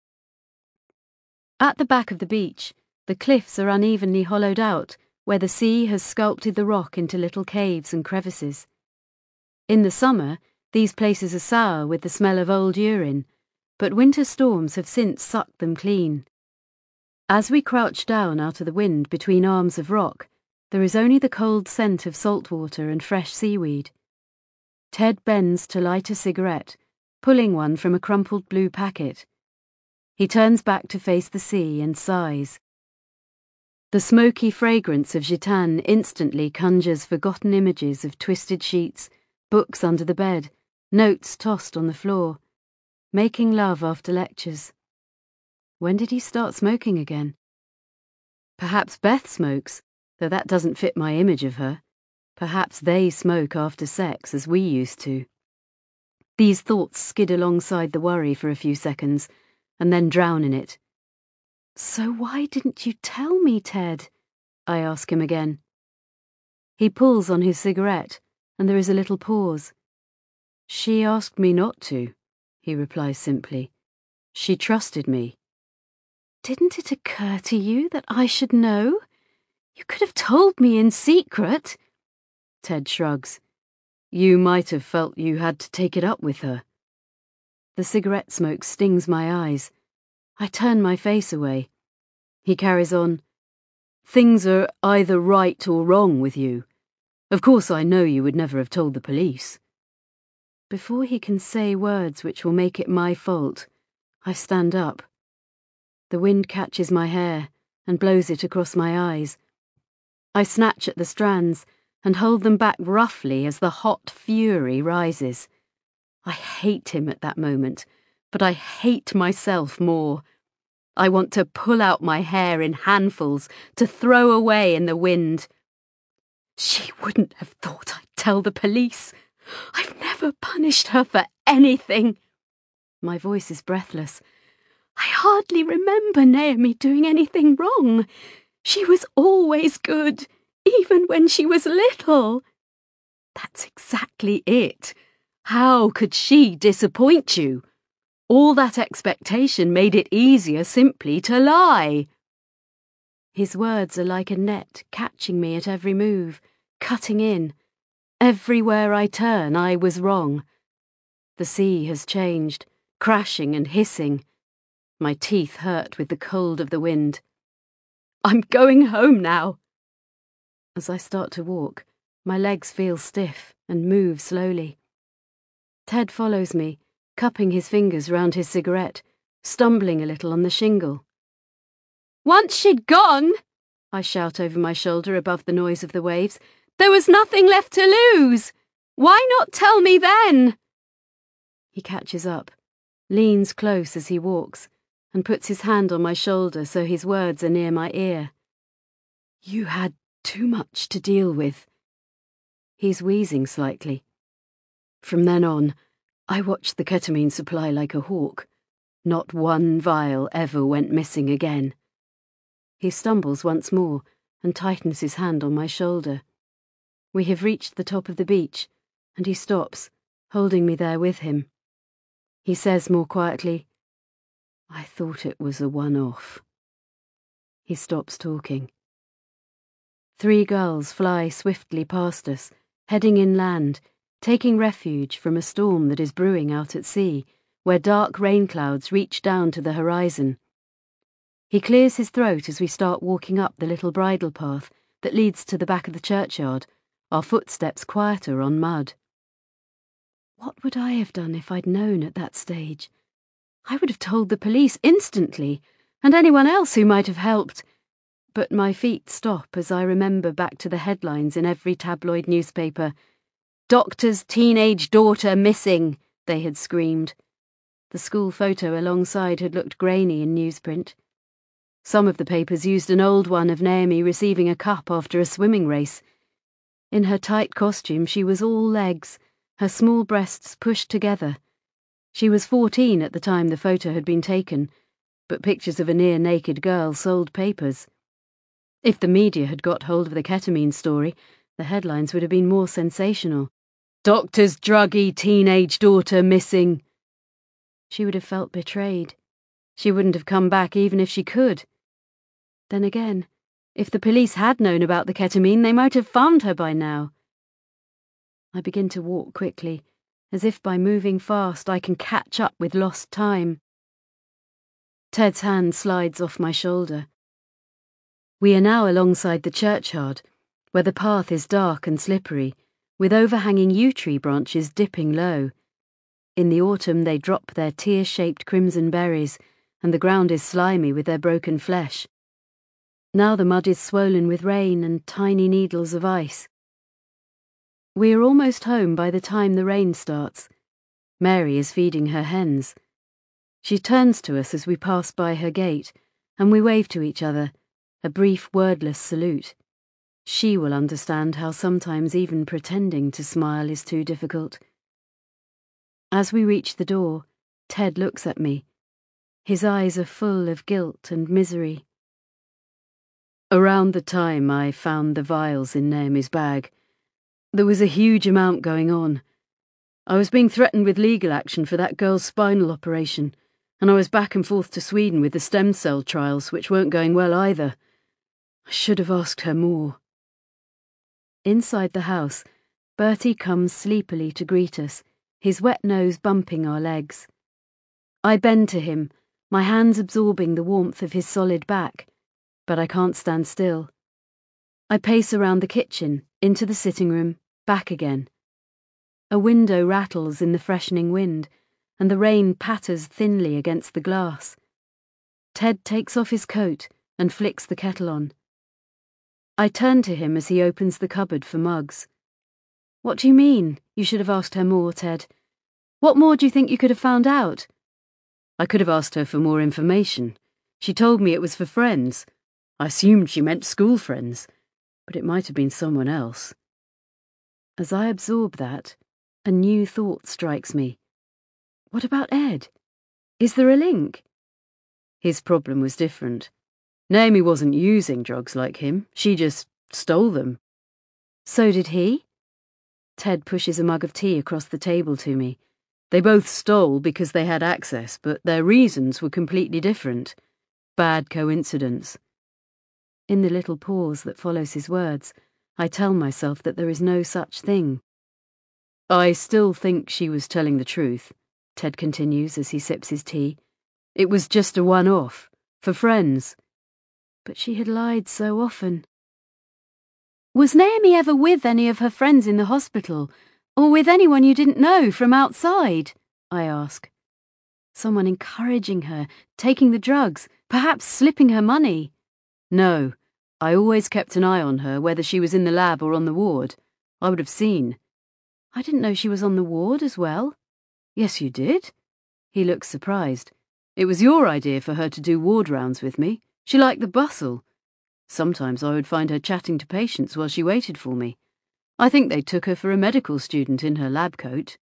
At the back of the beach, the cliffs are unevenly hollowed out, where the sea has sculpted the rock into little caves and crevices. In the summer, these places are sour with the smell of old urine, but winter storms have since sucked them clean. As we crouch down out of the wind between arms of rock, there is only the cold scent of salt water and fresh seaweed. Ted bends to light a cigarette, pulling one from a crumpled blue packet. He turns back to face the sea and sighs. The smoky fragrance of gitane instantly conjures forgotten images of twisted sheets, books under the bed, notes tossed on the floor, making love after lectures. When did he start smoking again? Perhaps Beth smokes, though that doesn't fit my image of her. Perhaps they smoke after sex, as we used to. These thoughts skid alongside the worry for a few seconds, and then drown in it. "So why didn't you tell me, Ted?" I ask him again. He pulls on his cigarette, and there is a little pause. "She asked me not to," he replies simply. "She trusted me." "Didn't it occur to you that I should know? You could have told me in secret." Ted shrugs. You might have felt you had to take it up with her. The cigarette smoke stings my eyes. I turn my face away. He carries on. Things are either right or wrong with you. Of course I know you would never have told the police. Before he can say words which will make it my fault, I stand up. The wind catches my hair and blows it across my eyes. I snatch at the strands and hold them back roughly as the hot fury rises. I hate him at that moment, but I hate myself more. I want to pull out my hair in handfuls to throw away in the wind. She wouldn't have thought I'd tell the police. I've never punished her for anything. My voice is breathless. I hardly remember Naomi doing anything wrong. She was always good, even when she was little. That's exactly it. How could she disappoint you? All that expectation made it easier simply to lie. His words are like a net catching me at every move, cutting in. Everywhere I turn, I was wrong. The sea has changed, crashing and hissing. My teeth hurt with the cold of the wind. I'm going home now. As I start to walk, my legs feel stiff and move slowly. Ted follows me, cupping his fingers round his cigarette, stumbling a little on the shingle. Once she'd gone, I shout over my shoulder above the noise of the waves, there was nothing left to lose. Why not tell me then? He catches up, leans close as he walks, and puts his hand on my shoulder so his words are near my ear. You had too much to deal with. He's wheezing slightly. From then on, I watched the ketamine supply like a hawk. Not one vial ever went missing again. He stumbles once more and tightens his hand on my shoulder. We have reached the top of the beach, and he stops, holding me there with him. He says more quietly, I thought it was a one-off. He stops talking. 3 gulls fly swiftly past us, heading inland, taking refuge from a storm that is brewing out at sea, where dark rain clouds reach down to the horizon. He clears his throat as we start walking up the little bridle path that leads to the back of the churchyard, our footsteps quieter on mud. What would I have done if I'd known at that stage? I would have told the police instantly, and anyone else who might have helped. But my feet stop as I remember back to the headlines in every tabloid newspaper. Doctor's teenage daughter missing, they had screamed. The school photo alongside had looked grainy in newsprint. Some of the papers used an old one of Naomi receiving a cup after a swimming race. In her tight costume, she was all legs, her small breasts pushed together. She was 14 at the time the photo had been taken, but pictures of a near-naked girl sold papers. If the media had got hold of the ketamine story, the headlines would have been more sensational. Doctor's druggy teenage daughter missing. She would have felt betrayed. She wouldn't have come back even if she could. Then again, if the police had known about the ketamine, they might have found her by now. I begin to walk quickly, as if by moving fast I can catch up with lost time. Ted's hand slides off my shoulder. We are now alongside the churchyard, where the path is dark and slippery, with overhanging yew tree branches dipping low. In the autumn they drop their tear-shaped crimson berries, and the ground is slimy with their broken flesh. Now the mud is swollen with rain and tiny needles of ice. We are almost home by the time the rain starts. Mary is feeding her hens. She turns to us as we pass by her gate, and we wave to each other, a brief wordless salute. She will understand how sometimes even pretending to smile is too difficult. As we reach the door, Ted looks at me. His eyes are full of guilt and misery. Around the time I found the vials in Naomi's bag, there was a huge amount going on. I was being threatened with legal action for that girl's spinal operation, and I was back and forth to Sweden with the stem cell trials, which weren't going well either. I should have asked her more. Inside the house, Bertie comes sleepily to greet us, his wet nose bumping our legs. I bend to him, my hands absorbing the warmth of his solid back, but I can't stand still. I pace around the kitchen, into the sitting room, back again. A window rattles in the freshening wind, and the rain patters thinly against the glass. Ted takes off his coat and flicks the kettle on. I turn to him as he opens the cupboard for mugs. What do you mean? You should have asked her more, Ted. What more do you think you could have found out? I could have asked her for more information. She told me it was for friends. I assumed she meant school friends, but it might have been someone else. As I absorb that, a new thought strikes me. What about Ed? Is there a link? His problem was different. Naomi wasn't using drugs like him. She just stole them. So did he? Ted pushes a mug of tea across the table to me. They both stole because they had access, but their reasons were completely different. Bad coincidence. In the little pause that follows his words, I tell myself that there is no such thing. I still think she was telling the truth, Ted continues as he sips his tea. It was just a one-off, for friends. But she had lied so often. Was Naomi ever with any of her friends in the hospital, or with anyone you didn't know from outside? I ask. Someone encouraging her, taking the drugs, perhaps slipping her money. No, I always kept an eye on her, whether she was in the lab or on the ward. I would have seen. I didn't know she was on the ward as well. Yes, you did. He looks surprised. It was your idea for her to do ward rounds with me. She liked the bustle. Sometimes I would find her chatting to patients while she waited for me. I think they took her for a medical student in her lab coat.